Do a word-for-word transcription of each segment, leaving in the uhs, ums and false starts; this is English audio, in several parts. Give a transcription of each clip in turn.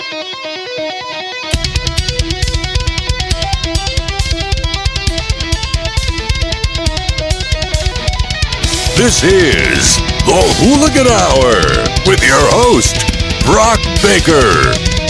This is the Hooligan Hour with your host, Brock Baker.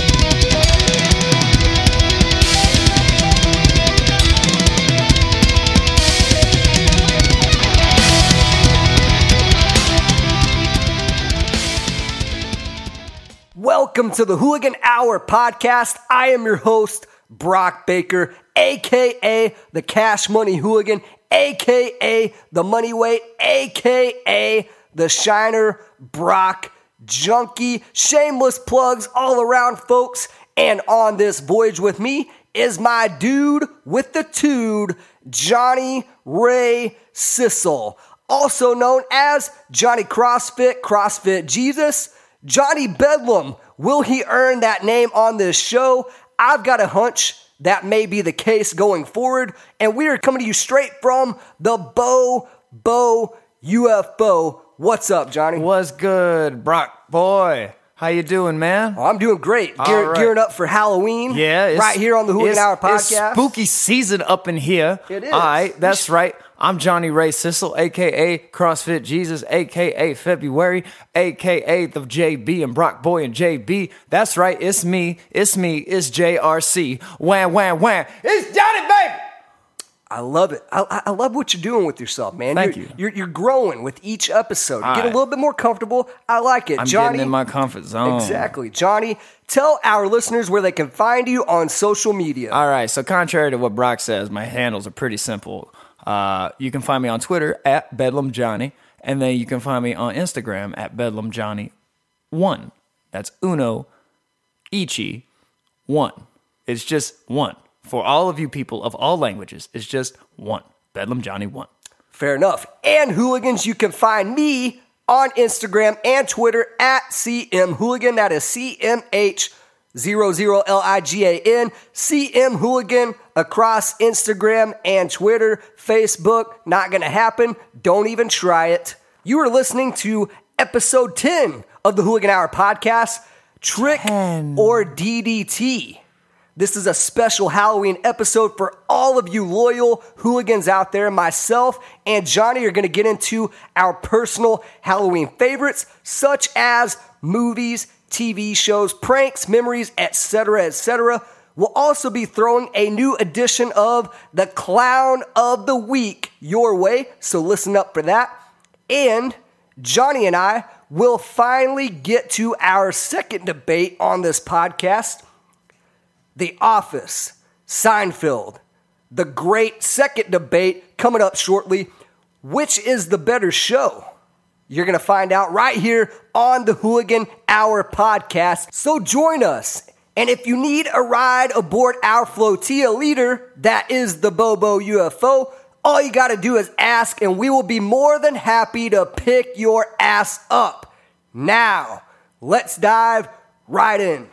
Welcome to the Hooligan Hour podcast. I am your host, Brock Baker, a k a the Cash Money Hooligan, a k a the Money Weight, a k a the Shiner Brock Junkie. Shameless plugs all around, folks. And on this voyage with me is my dude with the tude, Johnny Ray Sissel, also known as Johnny CrossFit, CrossFit Jesus, Johnny Bedlam. Will he earn that name on this show? I've got a hunch that may be the case going forward, and we are coming to you straight from the Bo Bo U F O. What's up, Johnny? What's good, Brock boy? How you doing, man? Oh, I'm doing great. Gear, right. Gearing up for Halloween. Yeah, it's, right here on the Hooligan Hour podcast. It's spooky season up in here. It is. All right, that's right. I'm Johnny Ray Sissel, a k a. CrossFit Jesus, a k a. February, a k a the J B and Brock Boy and J B. That's right, it's me, it's me, it's J R C. Wham, wham, wham. It's Johnny, baby! I love it. I, I love what you're doing with yourself, man. Thank you're, you. You're, you're growing with each episode. You All get a right. little bit more comfortable. I like it. I'm Johnny, getting in my comfort zone. Exactly. Johnny, tell our listeners where they can find you on social media. All right, so contrary to what Brock says, my handles are pretty simple. Uh, you can find me on Twitter at Bedlam Johnny, and then you can find me on Instagram at Bedlam Johnny one. That's Uno Ichi one. It's just one. For all of you people of all languages, it's just one. Bedlam Johnny one. Fair enough. And hooligans, you can find me on Instagram and Twitter at C M Hooligan. That is C M H zero zero L I G A N. C M Hooligan across Instagram and Twitter. Facebook, not going to happen. Don't even try it. You are listening to episode ten of the Hooligan Hour podcast, Trick ten. or D D T. This is a special Halloween episode for all of you loyal hooligans out there. Myself and Johnny are going to get into our personal Halloween favorites, such as movies, T V shows, pranks, memories, et cetera, et cetera. We'll also be throwing a new edition of the Clown of the Week your way, so listen up for that. And Johnny and I will finally get to our second debate on this podcast. The Office, Seinfeld, the great second debate coming up shortly. Which is the better show? You're going to find out right here on the Hooligan Hour podcast. So join us. And if you need a ride aboard our flotilla leader, that is the Bobo U F O, all you got to do is ask, and we will be more than happy to pick your ass up. Now, let's dive right in.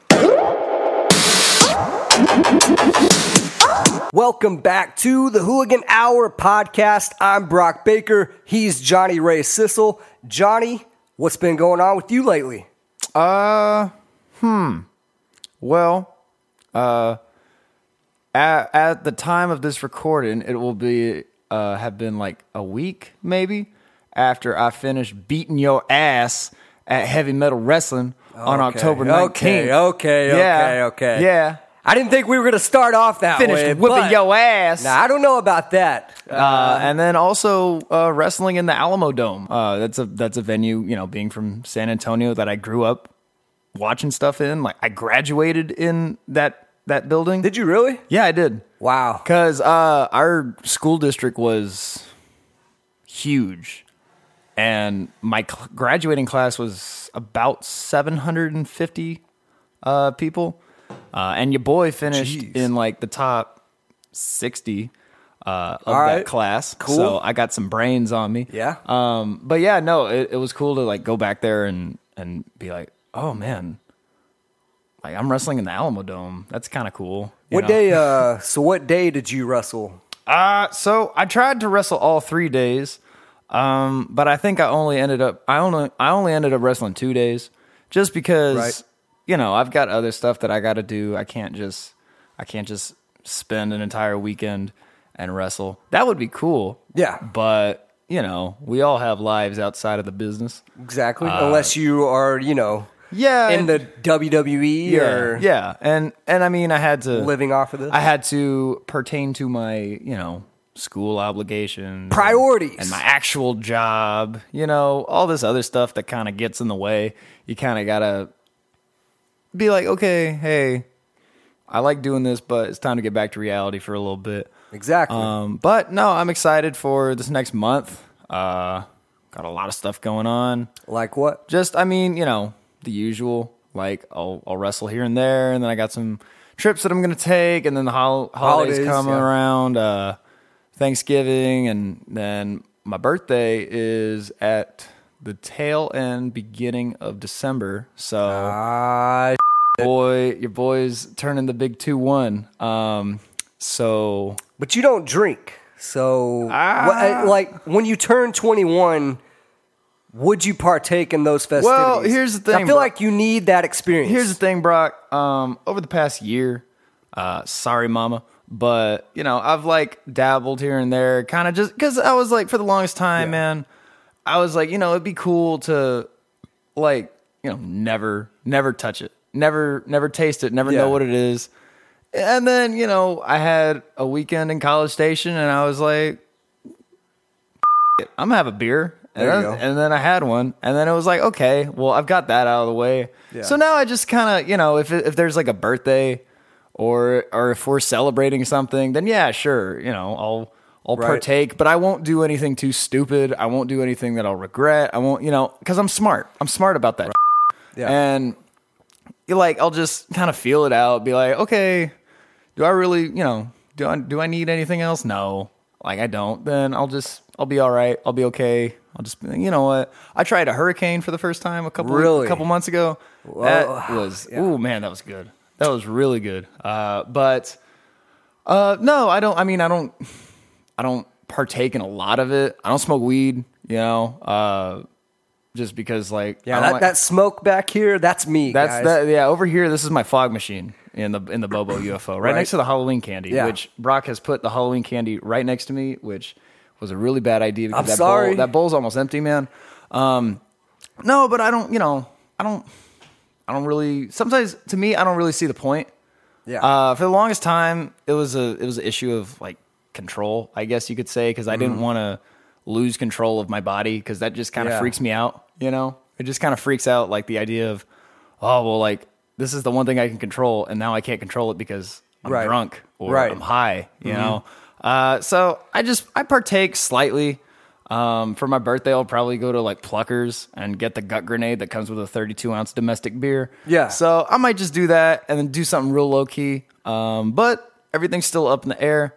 Welcome back to the Hooligan Hour podcast. I'm Brock Baker. He's Johnny Ray Sissel. Johnny, what's been going on with you lately? Uh, hmm. Well, uh, at, at the time of this recording, it will be, uh, have been like a week, maybe, after I finished beating your ass at Heavy Metal Wrestling on Okay, October nineteenth. Okay, okay, yeah, okay, okay. Yeah. I didn't think we were going to start off that Finished way. whipping but, your ass. Nah, I don't know about that. Uh, Uh, and then also uh, wrestling in the Alamo Dome. Uh, that's a that's a venue, you know, being from San Antonio that I grew up watching stuff in. Like I graduated in that that building. did you really? Yeah, I did. Wow. Because uh, our school district was huge, and my cl- graduating class was about seven hundred fifty uh, people, uh, and your boy finished Jeez. in like the top sixty uh, of All that right. class. Cool. So I got some brains on me. Yeah. Um, but yeah, no, it, it was cool to like go back there and and be like, oh man, like I'm wrestling in the Alamo Dome. That's kind of cool. you What know? day, uh, so what day did you wrestle? Uh, so I tried to wrestle all three days, um, but I think I only ended up I only I only ended up wrestling two days, just because Right. you know, I've got other stuff that I got to do. I can't just, I can't just spend an entire weekend and wrestle. That would be cool. Yeah. But, you know, we all have lives outside of the business. Exactly. Uh, Unless you are, you know, yeah, in the W W E yeah, or yeah. And, and I mean, I had to. living off of this. I had to pertain to my, you know, school obligations. Priorities. And, and my actual job. You know, all this other stuff that kind of gets in the way. You kind of got to be like, okay, hey, I like doing this, but it's time to get back to reality for a little bit. Exactly. Um, but no, I'm excited for this next month. Uh, got a lot of stuff going on. Like what? Just, I mean, you know, the usual. Like, I'll, I'll wrestle here and there, and then I got some trips that I'm going to take, and then the hol- holidays, Holidays, come yeah. around, uh, Thanksgiving, and then my birthday is at the tail end, beginning of December. So, Ah, boy, your boy's turning the big two one. Um, so... but you don't drink. So, Ah. what, uh, like, when you turn twenty-one, would you partake in those festivities? Well, here's the thing, I feel bro. like you need that experience. Here's the thing, Brock. Um, over the past year, uh, sorry, mama, but you know, I've like dabbled here and there, kind of just because I was like, for the longest time, Yeah. man, I was like, you know, it'd be cool to like, you know, never, never touch it, never, never taste it, never Yeah. know what it is. And then, you know, I had a weekend in College Station, and I was like, I'm gonna have a beer. And There you then, go. and then I had one, and then it was like, okay, well, I've got that out of the way. Yeah. So now I just kind of, you know, if it, if there's like a birthday, or or if we're celebrating something, then yeah, sure, you know, I'll I'll Right. partake, but I won't do anything too stupid. I won't do anything that I'll regret. I won't, you know, because I'm smart. I'm smart about that. Yeah. And you like, I'll just kind of feel it out. Be like, okay, do I really, you know, do I do I need anything else? No, like I don't. Then I'll just I'll be all right. I'll be okay. I'll just, you know what? I tried a hurricane for the first time a couple Really? a couple months ago. Whoa. That was, Yeah. ooh man, that was good. That was really good. Uh, but uh, no, I don't. I mean, I don't. I don't partake in a lot of it. I don't smoke weed. You know, uh, just because like yeah, I don't that, like- that smoke back here, that's me, that's guys. that. Yeah, over here, this is my fog machine in the in the Bobo U F O, right, Right. next to the Halloween candy. Yeah. Which Brock has put the Halloween candy right next to me, which was a really bad idea because I'm that sorry. bowl that bowl's almost empty, man. Um, no, but I don't. You know, I don't. I don't really. Sometimes to me, I don't really see the point. Yeah. Uh, for the longest time, it was a it was an issue of like control, I guess you could say, because I didn't Mm-hmm. want to lose control of my body because that just kind of Yeah. freaks me out. You know, it just kind of freaks out like the idea of, oh well, like this is the one thing I can control, and now I can't control it because I'm Right. drunk or Right. I'm high. You know, uh, so I just I partake slightly. Um, for my birthday, I'll probably go to like Pluckers and get the gut grenade that comes with a thirty-two ounce domestic beer. Yeah. So I might just do that and then do something real low key. Um, but everything's still up in the air.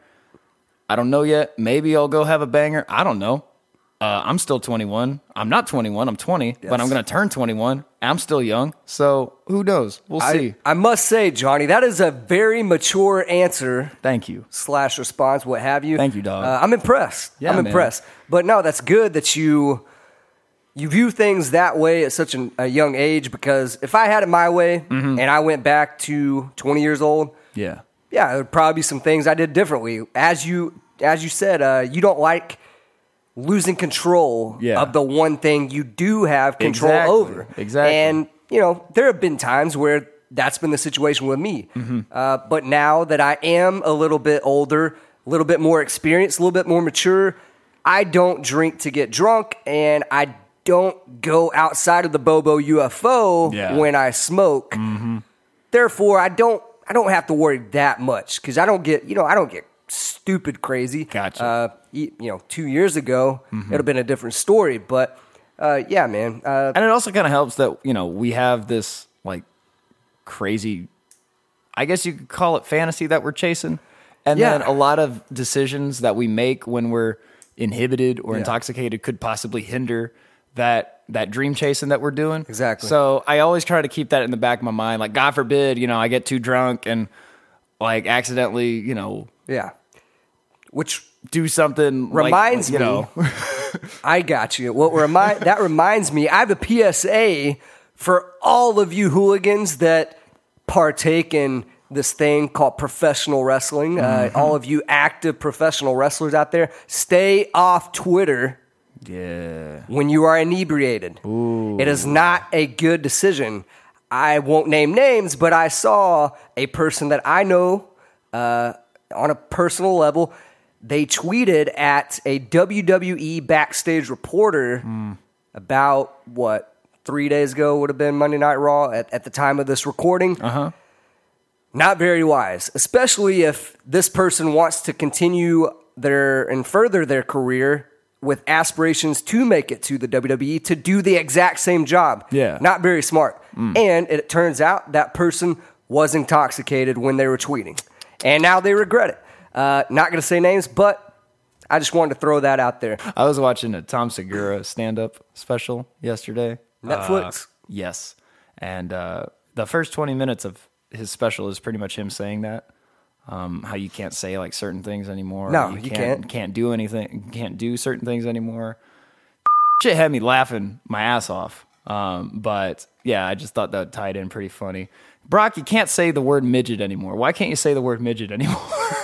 I don't know yet. Maybe I'll go have a banger. I don't know. Uh, I'm still twenty-one. I'm not twenty-one. I'm twenty, but I'm Yes. going to turn twenty-one. I'm still young. So who knows? We'll see. I, I must say, Johnny, that is a very mature answer Thank you. slash response, what have you. Thank you, dog. Uh, I'm impressed. Yeah, I'm man. impressed. But no, that's good that you you view things that way at such an, a young age, because if I had it my way Mm-hmm. and I went back to twenty years old, Yeah. yeah, there would probably be some things I did differently. As you as you said, uh, you don't like losing control Yeah. of the one thing you do have control Exactly. over. Exactly. And, you know, there have been times where that's been the situation with me. Mm-hmm. Uh, but now that I am a little bit older, a little bit more experienced, a little bit more mature, I don't drink to get drunk, and I don't go outside of the Bobo U F O Yeah. when I smoke. Therefore, I don't I don't have to worry that much, because I don't get, you know, I don't get stupid crazy. Gotcha. Uh, you you know, two years ago, it'd have been a different story. But uh, yeah, man. Uh, And it also kind of helps that, you know, we have this like crazy, I guess you could call it fantasy that we're chasing. And Yeah. then a lot of decisions that we make when we're inhibited or Yeah. intoxicated could possibly hinder that that dream chasing that we're doing. Exactly. So I always try to keep that in the back of my mind. Like, God forbid, you know, I get too drunk and like accidentally, you know, yeah. Which do something like- Reminds you me- know, I got you. What remind that reminds me, I have a P S A For all of you hooligans that partake in this thing called professional wrestling, mm-hmm. uh, all of you active professional wrestlers out there, stay off Twitter. Yeah. When you are inebriated. Ooh. It is not a good decision. I won't name names, but I saw a person that I know uh, on a personal level. They tweeted at a W W E backstage reporter mm. about, what, three days ago would have been Monday Night Raw at, at the time of this recording. Uh-huh. Not very wise, especially if this person wants to continue their and further their career with aspirations to make it to the W W E, to do the exact same job. Yeah. Not very smart. Mm. And it turns out that person was intoxicated when they were tweeting. And now they regret it. Uh, not going to say names, but I just wanted to throw that out there. I was watching a Tom Segura stand-up special yesterday. Netflix? Uh, yes. And uh, the first twenty minutes of his special is pretty much him saying that. Um, how you can't say like certain things anymore. No, you, you can't, can't. Can't do anything. Can't do certain things anymore. Shit had me laughing my ass off. Um, but yeah, I just thought that tied in pretty funny. Brock, you can't say the word midget anymore. Why can't you say the word midget anymore?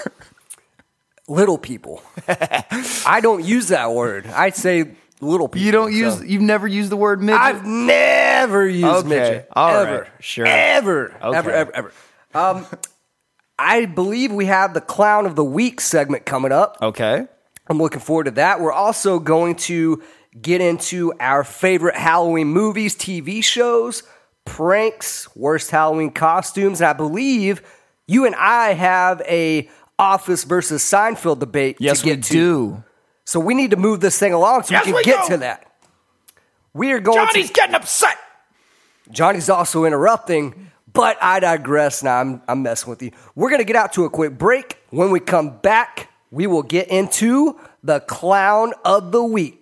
Little people. I don't use that word. I say little people. You don't use. So. You've never used the word midget. I've never used okay. midget. All ever. right. Sure. Ever. Okay. Ever. Ever. Ever. Um. I believe we have the Clown of the Week segment coming up. Okay. I'm looking forward to that. We're also going to get into our favorite Halloween movies, T V shows, pranks, worst Halloween costumes, and I believe you and I have a Office versus Seinfeld debate yes, to get we to. do. So we need to move this thing along so yes, we can we get do. to that. We are going Johnny's to... getting upset. Johnny's also interrupting. But I digress now. I'm, I'm messing with you. We're going to get out to a quick break. When we come back, we will get into the Clown of the Week.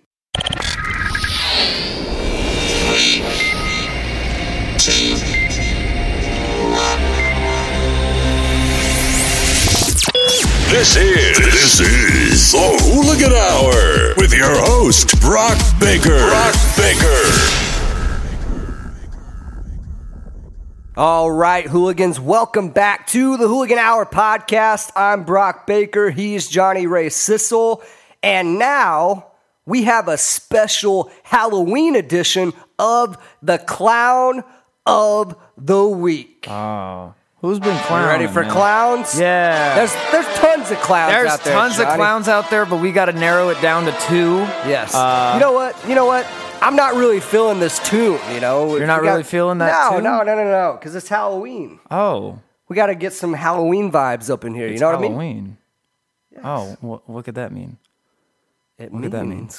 This is this is the Hooligan Hour with your host Brock Baker. Brock Baker. All right, hooligans, welcome back to the Hooligan Hour podcast. I'm Brock Baker. He's Johnny Ray Sissel. And now we have a special Halloween edition of the Clown of the Week. Oh, who's been clowning? You ready for man? clowns? Yeah. There's there's tons of clowns There's out there, tons Johnny. of clowns out there, but we got to narrow it down to two. Yes. Uh, you know what? You know what? I'm not really feeling this tune, you know. You're not We got- really feeling that no, tune? No, no, no, no, no, because it's Halloween. Oh. We got to get some Halloween vibes up in here. It's you know what Halloween. I mean? Yes. Oh, what, what could that mean? It What means could that mean?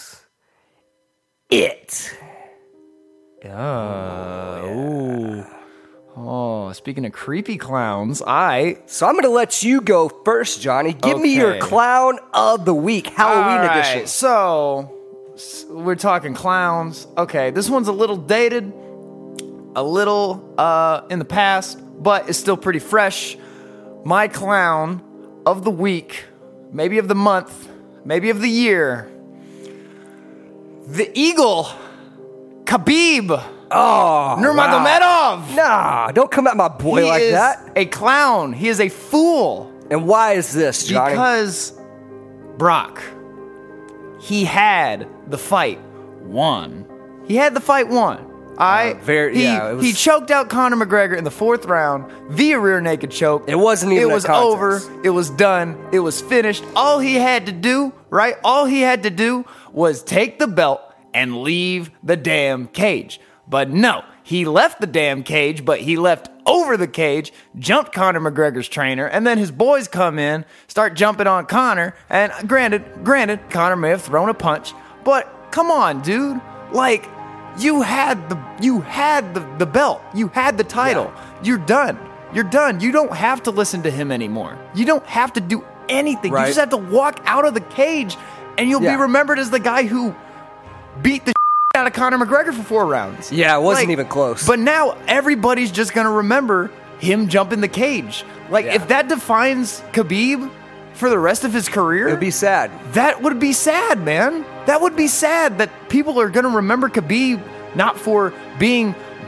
it. Uh, oh, ooh. Oh, speaking of creepy clowns, I... So I'm going to let you go first, Johnny. Give me your Okay. Clown of the Week, Halloween All right, edition. So, s- we're talking clowns. Okay, this one's a little dated, a little uh, in the past, but it's still pretty fresh. My clown of the week, maybe of the month, maybe of the year. The Eagle, Khabib Oh, Nurmagomedov. Nah, don't come at my boy He like is that. a clown. He is a fool. And why is this, Johnny? Because Brock, he had the fight won. He had the fight won. I Uh, very- he, yeah, it was- he choked out Conor McGregor in the fourth round via rear naked choke. It wasn't even It a was contest. over. It was done. It was finished. All he had to do, right? All he had to do was take the belt and leave the damn cage. But no, he left the damn cage, but he left over the cage, jumped Conor McGregor's trainer, and then his boys come in, start jumping on Conor, and granted, granted, Conor may have thrown a punch, but come on, dude. Like, you had the you had the, the belt. You had the title. Yeah. You're done. You're done. You don't have to listen to him anymore. You don't have to do anything. Right. You just have to walk out of the cage, and you'll Yeah. be remembered as the guy who beat the out of Conor McGregor for four rounds. Yeah, it wasn't Like, even close. But now everybody's just gonna remember him jumping the cage. Like, Yeah. if that defines Khabib for the rest of his career, It would be sad. that would be sad, man. That would be sad that people are gonna remember Khabib not for being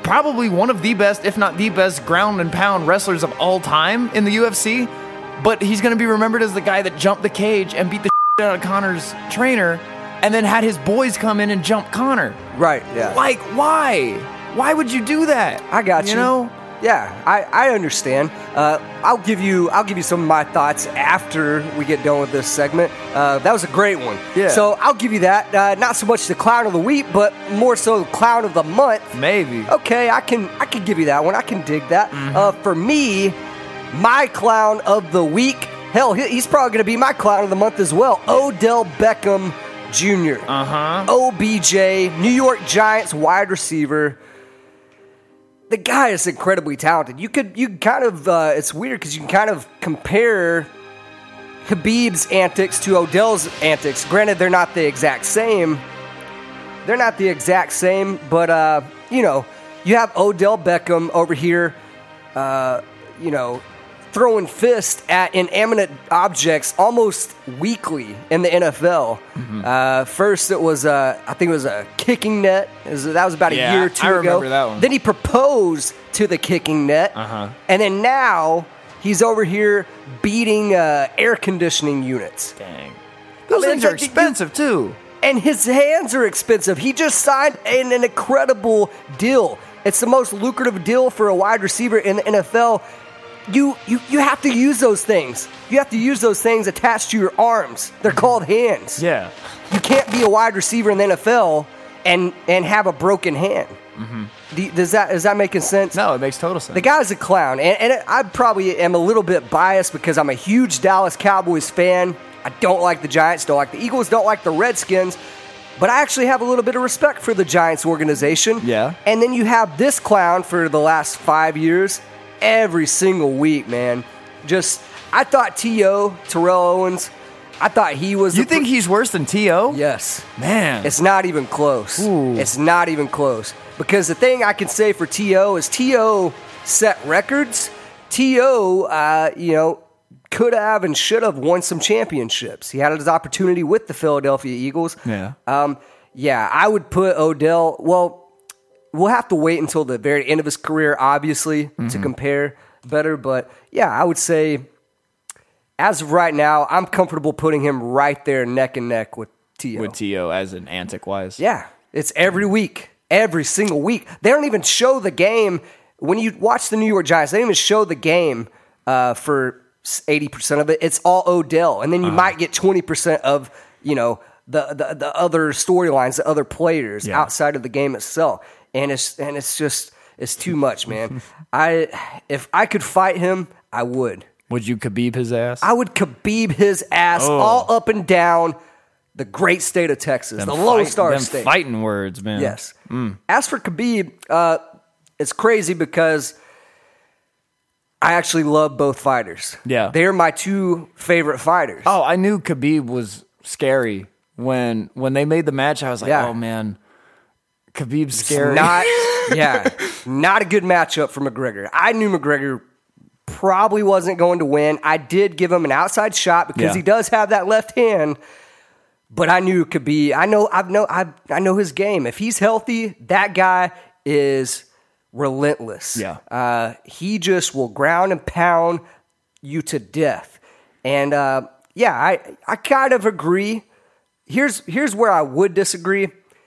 probably one of the best, if not the best, ground and pound wrestlers of all time in the U F C. But he's going to be remembered as the guy that jumped the cage and beat the shit out of Conor's trainer, and then had his boys come in and jump Conor. Right, yeah. Like, why? Why would you do that? I got you. You know? Yeah, I, I understand. Uh, I'll give you I'll give you some of my thoughts after we get done with this segment. Uh, that was a great one. Yeah. So I'll give you that. Uh, not so much the clown of the week, but more so the clown of the month. Maybe. Okay, I can I can give you that one. I can dig that. Mm-hmm. Uh, for me, my clown of the week. Hell, he, he's probably going to be my clown of the month as well. Odell Beckham Junior Uh huh. O B J, New York Giants wide receiver. The guy is incredibly talented. You could, you kind of, uh, it's weird because you can kind of compare Khabib's antics to Odell's antics. Granted, they're not the exact same. They're not the exact same, but, uh, you know, you have Odell Beckham over here, uh, you know, throwing fists at inanimate objects almost weekly in the N F L. Mm-hmm. Uh, first, it was, uh, I think it was a kicking net. It was, that was about a Yeah, year or two I ago. remember that one. Then he proposed to the kicking net. Uh-huh. And then now he's over here beating uh, air conditioning units. Dang. Those I mean, things are it's like- expensive, too. And his hands are expensive. He just signed an, an incredible deal. It's the most lucrative deal for a wide receiver in the N F L. You, you you have to use those things. You have to use those things attached to your arms. They're called hands. Yeah. You can't be a wide receiver in the N F L and and have a broken hand. Mm-hmm. Do, does that is that making sense? No, it makes total sense. The guy's a clown, and, and I probably am a little bit biased because I'm a huge Dallas Cowboys fan. I don't like the Giants, don't like the Eagles, don't like the Redskins, but I actually have a little bit of respect for the Giants organization. Yeah. And then you have this clown for the last five years, every single week, man. Just, I thought T O, Terrell Owens, I thought he was... You the think pr- he's worse than T O? Yes. Man. It's not even close. Ooh. It's not even close. Because the thing I can say for T O is T O set records. T O, uh, you know, could have and should have won some championships. He had his opportunity with the Philadelphia Eagles. Yeah. Um, yeah, I would put Odell, well, we'll have to wait until the very end of his career, obviously, mm-hmm. to compare better. But, yeah, I would say, as of right now, I'm comfortable putting him right there neck and neck with T O. With T O as an antic-wise. Yeah, it's every week, every single week. They don't even show the game. When you watch the New York Giants, they don't even show the game uh, for eighty percent of it. It's all Odell. And then you uh-huh. might get twenty percent of, you know, the, the, the other storylines, the other players yeah. outside of the game itself. And it's and it's just, it's too much, man. I If I could fight him, I would. Would you Khabib his ass? I would Khabib his ass oh. all up and down the great state of Texas, them the Lone fight, Star them State. Fighting words, man. Yes. Mm. As for Khabib, uh, it's crazy because I actually love both fighters. Yeah. They're my two favorite fighters. Oh, I knew Khabib was scary when when they made the match. I was like, Yeah. oh man, Khabib's scary. Not, yeah, not a good matchup for McGregor. I knew McGregor probably wasn't going to win. I did give him an outside shot because Yeah. he does have that left hand. But I knew Khabib. I know. I know. I I know his game. If he's healthy, that guy is relentless. Yeah. Uh, he just will ground and pound you to death. And uh, yeah, I I kind of agree. Here's here's where I would disagree.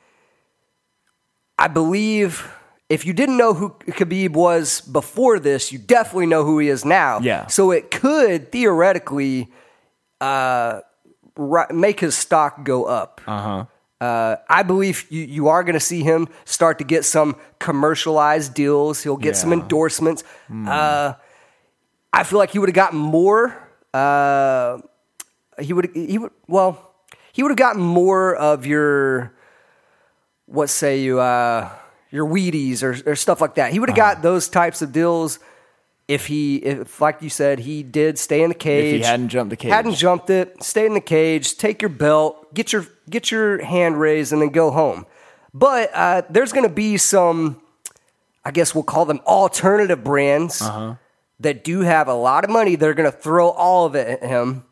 I believe if you didn't know who Khabib was before this, you definitely know who he is now. Yeah. So it could theoretically uh, ri- make his stock go up. Uh-huh. Uh, I believe you, you are going to see him start to get some commercialized deals. He'll get Yeah. some endorsements. Mm. Uh, I feel like he would have gotten more. Uh, he would he would well he would have gotten more of your what say you uh, your Wheaties or, or stuff like that. He would have uh-huh. got those types of deals if he if like you said he did stay in the cage. If he hadn't jumped the cage, hadn't jumped it, stay in the cage, take your belt, get your get your hand raised, and then go home. But uh, there's going to be some, I guess we'll call them alternative brands uh-huh. that do have a lot of money. They're going to throw all of it at him,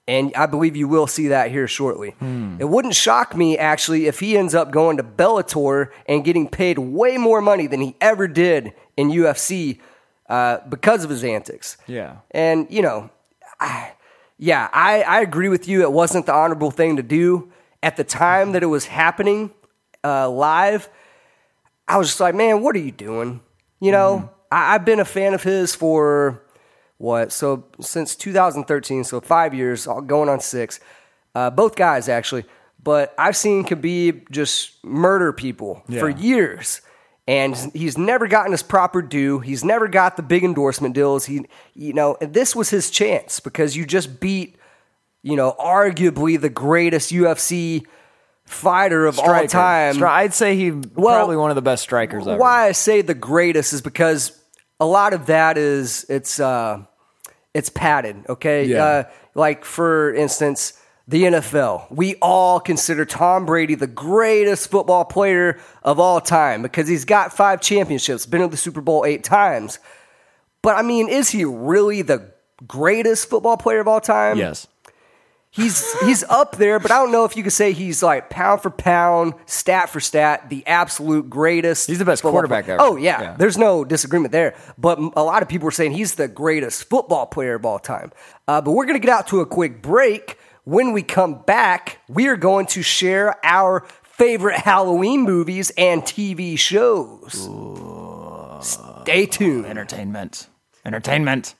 And I believe you will see that here shortly. Hmm. It wouldn't shock me, actually, if he ends up going to Bellator and getting paid way more money than he ever did in U F C uh, because of his antics. Yeah. And, you know, I, yeah, I, I agree with you. It wasn't the honorable thing to do. At the time that it was happening uh, live, I was just like, man, what are you doing? You know, mm-hmm. I, I've been a fan of his for... What? So since two thousand thirteen, so five years, going on six. Uh, both guys, actually. But I've seen Khabib just murder people yeah. for years. And he's never gotten his proper due. He's never got the big endorsement deals. He, you know, and this was his chance because you just beat, you know, arguably the greatest U F C fighter of Striker. all time. Stri- I'd say he's well, probably one of the best strikers ever. Why I say the greatest is because a lot of that is, it's... Uh, It's padded, okay? Yeah. Uh, like, for instance, the N F L. We all consider Tom Brady the greatest football player of all time because he's got five championships, been to the Super Bowl eight times. But, I mean, is he really the greatest football player of all time? Yes. He's he's up there, but I don't know if you could say he's like pound for pound, stat for stat, the absolute greatest. He's the best quarterback player. ever. Oh, yeah, yeah. There's no disagreement there. But a lot of people are saying he's the greatest football player of all time. Uh, but we're going to get out to a quick break. When we come back, we are going to share our favorite Halloween movies and T V shows. Ooh. Stay tuned. Entertainment. Entertainment.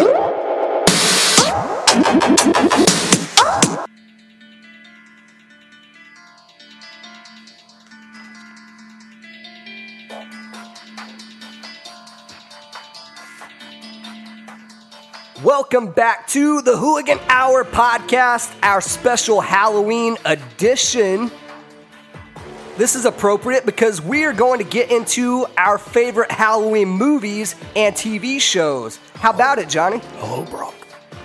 Welcome back to the Hooligan Hour podcast, our special Halloween edition. This is appropriate because we are going to get into our favorite Halloween movies and T V shows. How about it, Johnny? Hello, Brock.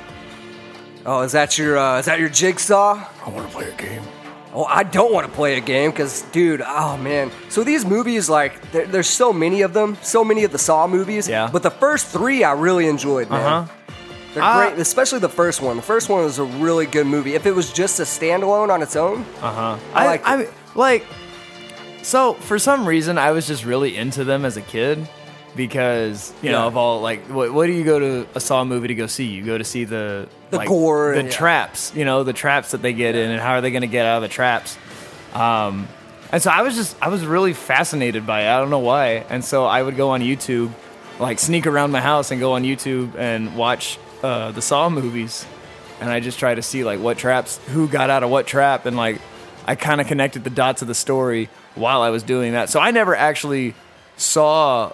Oh, is that your uh, is that your jigsaw? I want to play a game. Oh, I don't want to play a game because, dude, oh man. So these movies, like, there, there's so many of them, so many of the Saw movies. Yeah. But the first three I really enjoyed, man. Uh huh. They're uh, great, especially the first one. The first one was a really good movie. If it was just a standalone on its own, uh huh. I, I like I like. So for some reason, I was just really into them as a kid because you Yeah. know of all like what, what do you go to a Saw movie to go see? You go to see the The like, gore the and- yeah. traps. You know the traps that they get in, and how are they going to get out of the traps? Um, and so I was just I was really fascinated by it. I don't know why. And so I would go on YouTube, like sneak around my house and go on YouTube and watch uh, the Saw movies, and I just try to see like what traps, who got out of what trap, and like I kind of connected the dots of the story while I was doing that. So I never actually saw,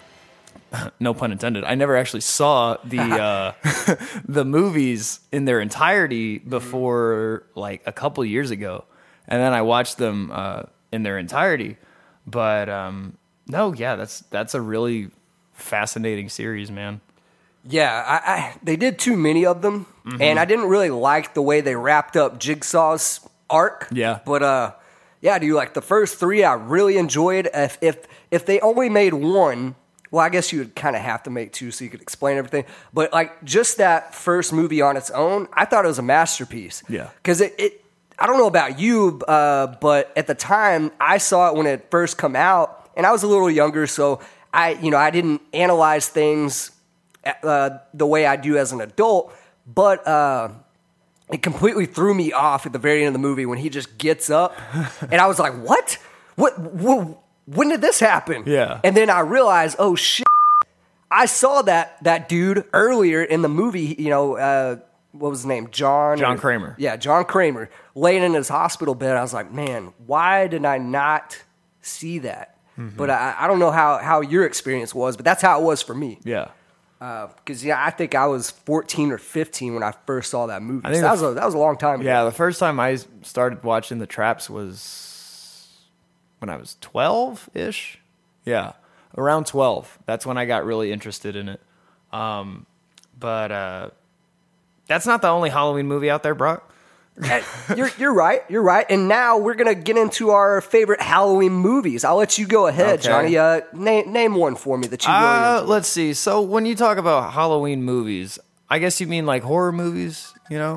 no pun intended, I never actually saw the uh, the movies in their entirety before like a couple years ago, and then I watched them uh, in their entirety. But um, no, yeah, that's that's a really fascinating series, man. yeah, I, I, they did too many of them, mm-hmm. and I didn't really like the way they wrapped up Jigsaw's arc. Yeah. But uh, yeah, dude, like the first three I really enjoyed. If if if they only made one, well, I guess you would kind of have to make two so you could explain everything. But like just that first movie on its own, I thought it was a masterpiece. Yeah. Because it, it, I don't know about you, uh, but at the time I saw it when it first come out, and I was a little younger, so I, you know, I didn't analyze things uh, the way I do as an adult. But uh, it completely threw me off at the very end of the movie when he just gets up, and I was like, "What? What? what when did this happen?" Yeah. And then I realized, oh shit, I saw that that dude earlier in the movie. You know, uh, what was his name? John. John or, Kramer. Yeah, John Kramer, laying in his hospital bed. I was like, man, why did I not see that? Mm-hmm. But I, I don't know how how your experience was, but that's how it was for me. Yeah. Because, uh, yeah, I think I was fourteen or fifteen when I first saw that movie. I think So that, the was a, that was a long time ago. Yeah, the first time I started watching the traps was when I was twelve-ish. Yeah, around twelve. That's when I got really interested in it. Um, but uh, that's not the only Halloween movie out there, Brock. Hey, you're you're right. You're right. And now we're gonna get into our favorite Halloween movies. I'll let you go ahead, Okay. Johnny. Uh, name name one for me that you really Uh, enjoy. let's see. So when you talk about Halloween movies, I guess you mean like horror movies, you know?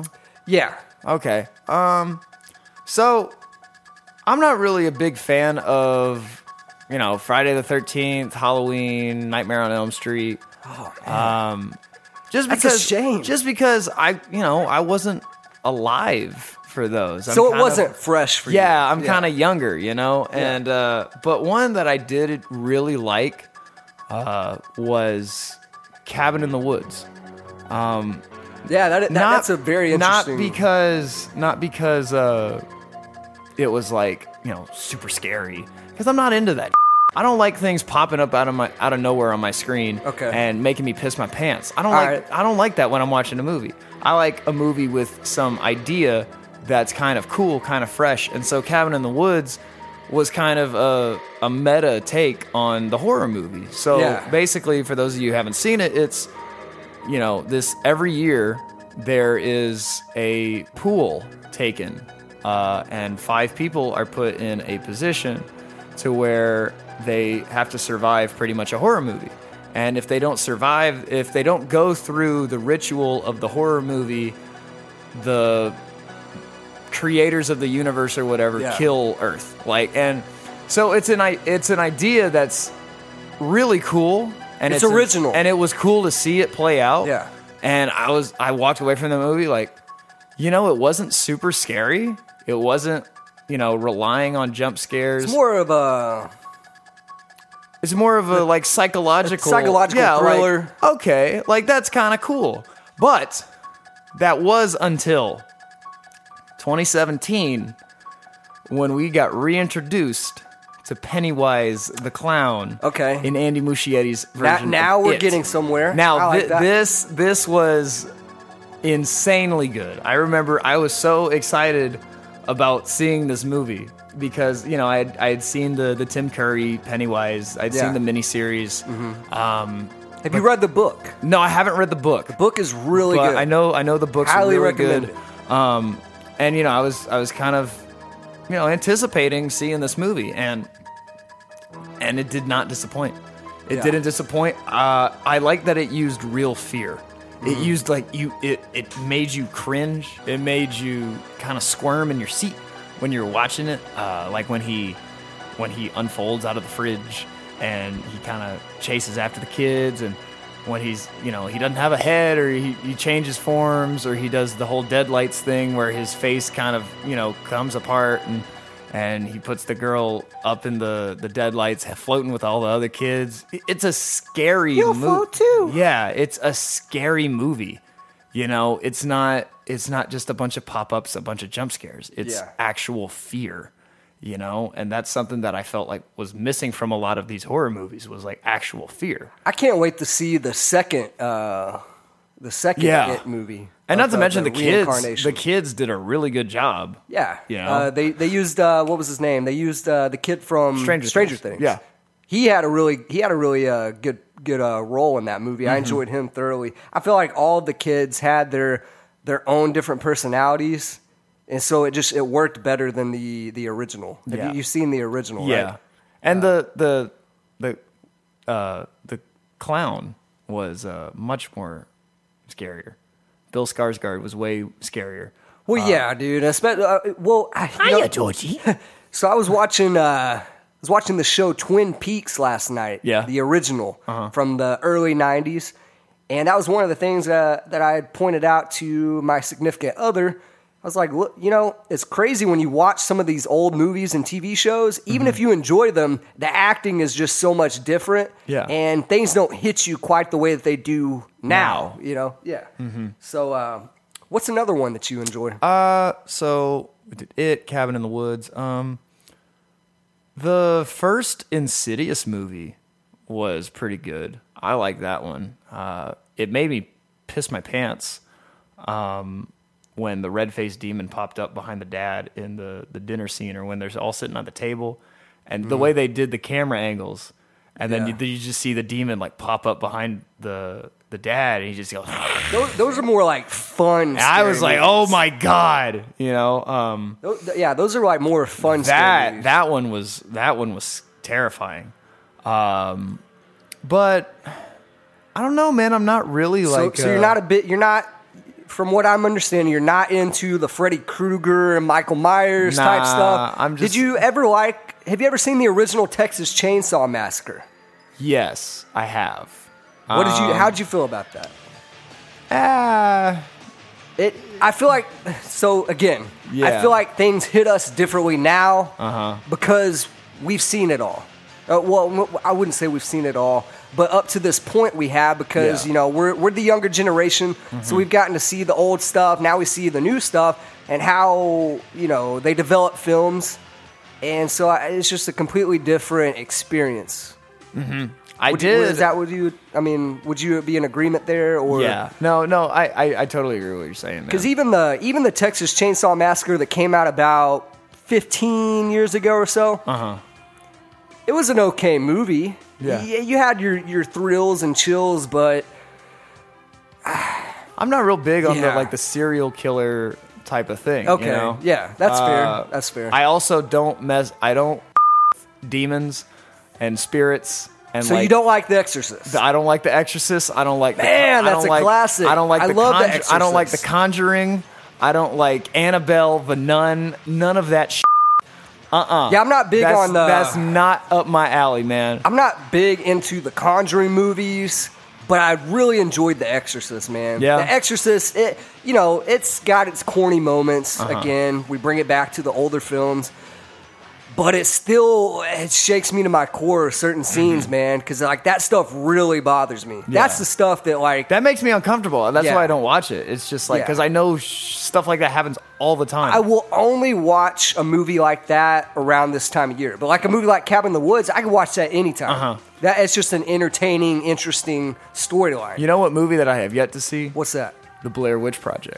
Yeah. Okay. Um, so I'm not really a big fan of, you know, Friday the thirteenth, Halloween, Nightmare on Elm Street. Oh, man. Um, just That's a because, shame. just because I, you know, I wasn't alive for those. I'm So it kind wasn't of, fresh for you. yeah, I'm kind of younger, you know, Yeah. and uh, but one that I did really like uh, was Cabin in the Woods. Um, Yeah, that, that not, that's a very interesting. Not because, not because uh, it was like, you know, super scary. Because I'm not into that. I don't like things popping up out of my out of nowhere on my screen Okay. and making me piss my pants. I don't All like right. I don't like that when I'm watching a movie. I like a movie with some idea that's kind of cool, kind of fresh. And so Cabin in the Woods was kind of a, a meta take on the horror movie. So Yeah. basically, for those of you who haven't seen it, it's, you know, this every year there is a pool taken, uh, and five people are put in a position to where they have to survive pretty much a horror movie. And if they don't survive, if they don't go through the ritual of the horror movie, the creators of the universe or whatever Yeah. kill Earth. Like, and so it's an i- it's an idea that's really cool, and It's it's, original. and it was cool to see it play out. Yeah. And I was I walked away from the movie like, you know, it wasn't super scary. It wasn't, you know, relying on jump scares. It's more of a. It's more of a like psychological, psychological yeah, thriller. Like, okay, like that's kind of cool. But that was until twenty seventeen when we got reintroduced to Pennywise the Clown. Okay. In Andy Muschietti's Now, version. now of we're It. getting somewhere. Now I like thi- that. this this was insanely good. I remember I was so excited about seeing this movie because, you know, I had, I had seen the the Tim Curry Pennywise. I'd Yeah. seen the miniseries. Um, Have you read the book? no, I haven't read the book. The book is really but good. I know I know the book's Highly really recommend good. Um, and you know, I was I was kind of, you know, anticipating seeing this movie, and and it did not disappoint. It Yeah. didn't disappoint. Uh, I like that it used real fear. It Mm-hmm. used like you. It it made you cringe. It made you kind of squirm in your seat when you're watching it. Uh, like when he when he unfolds out of the fridge and he kind of chases after the kids, and when he's, you know, he doesn't have a head, or he, he changes forms, or he does the whole Deadlights thing where his face kind of, you know, comes apart, and and he puts the girl up in the, the deadlights floating with all the other kids. It- It's a scary You'll movie. float too. Yeah, it's a scary movie. You know, it's not it's not just a bunch of pop-ups, a bunch of jump scares. It's Yeah. actual fear. You know, and that's something that I felt like was missing from a lot of these horror movies, was like actual fear. I can't wait to see the second, uh, the second Yeah. It movie. And of not to mention the, kids. reincarnation. The kids did a really good job. Yeah, You know? uh, they they used uh, what was his name? They used uh, the kid from Stranger Stranger Things. Things. Yeah. he had a really he had a really uh, good good uh, role in that movie. Mm-hmm. I enjoyed him thoroughly. I feel like all the kids had their their own different personalities, and so it just it worked better than the the original. Have Yeah. you, you've seen the original, Yeah, right? and the the the uh, the clown was uh, much more scarier. Bill Skarsgård was way scarier. Well, yeah, dude. Espe- uh, well, I, you know- Georgie. So I was watching uh I was watching the show Twin Peaks last night. Yeah. The original from the early nineties. And that was one of the things uh, that I had pointed out to my significant other. I was like, look, you know, it's crazy when you watch some of these old movies and T V shows, even if you enjoy them, the acting is just so much different. Yeah. And things don't hit you quite the way that they do now, Now. you know? Yeah. So um, what's another one that you enjoy? Uh, so we did It, Cabin in the Woods. Um, the first Insidious movie was pretty good. I like that one. Uh, it made me piss my pants um, when the red-faced demon popped up behind the dad in the, the dinner scene, or when they're all sitting on the table, and the way they did the camera angles, and then Yeah. you, you just see the demon like pop up behind the the dad, and he just goes. Those, those are more like fun. I was scary like, oh movies. my god, you know. Um, Those, yeah, those are like more fun. scary that movies. that one was that one was terrifying. Um, but I don't know, man. I'm not really So, like. so you're uh, not a bit. You're not. from what I'm understanding, you're not into the Freddy Krueger and Michael Myers type Nah, stuff. I'm just- Did you ever like, have you ever seen the original Texas Chainsaw Massacre? Yes, I have. What did you, Um, how did you feel about that? Ah, It, I feel like, so again, I Yeah. feel like things hit us differently now Uh-huh. because we've seen it all. Uh, well, I wouldn't say we've seen it all, but up to this point we have because, Yeah. you know, we're, we're the younger generation, so we've gotten to see the old stuff. Now we see the new stuff and how, you know, they develop films. And so I, it's just a completely different experience. I Would you- did. Is that what you, I mean, would you be in agreement there? Or yeah. No, no, I, I, I totally agree with what you're saying. man. Because even the even the Texas Chainsaw Massacre that came out about fifteen years ago or so, Uh-huh. it was an okay movie. Yeah. Y- you had your, your thrills and chills, but I'm not real big on the Yeah. like the serial killer type of thing. okay, You know? yeah, that's Uh, fair. That's fair. I also don't mess. I don't demons and spirits and so like, you don't like The Exorcist? I don't like The Exorcist. I don't like. Man, the, I that's don't a like, classic. I don't like. I the love The Conjur- I don't like The Exorcist. Conjuring. I don't like Annabelle, the Nun. None of that. Shit. Uh-uh. Yeah, I'm not big that's, on the. That's not up my alley, man. I'm not big into the Conjuring movies, but I really enjoyed The Exorcist, man. Yeah. The Exorcist, it you know, it's got its corny moments. Uh-huh. Again, we bring it back to the older films, but it still it shakes me to my core. Certain scenes, man, because like that stuff really bothers me. That's Yeah. the stuff that like That makes me uncomfortable. That's Yeah. why I don't watch it. It's just like Yeah. because I know sh- stuff like that happens all the time. I will only watch a movie like that around this time of year. But like a movie like Cabin in the Woods, I can watch that anytime. Uh-huh. That it's just an entertaining, interesting storyline. You know what movie that I have yet to see? What's that? The Blair Witch Project.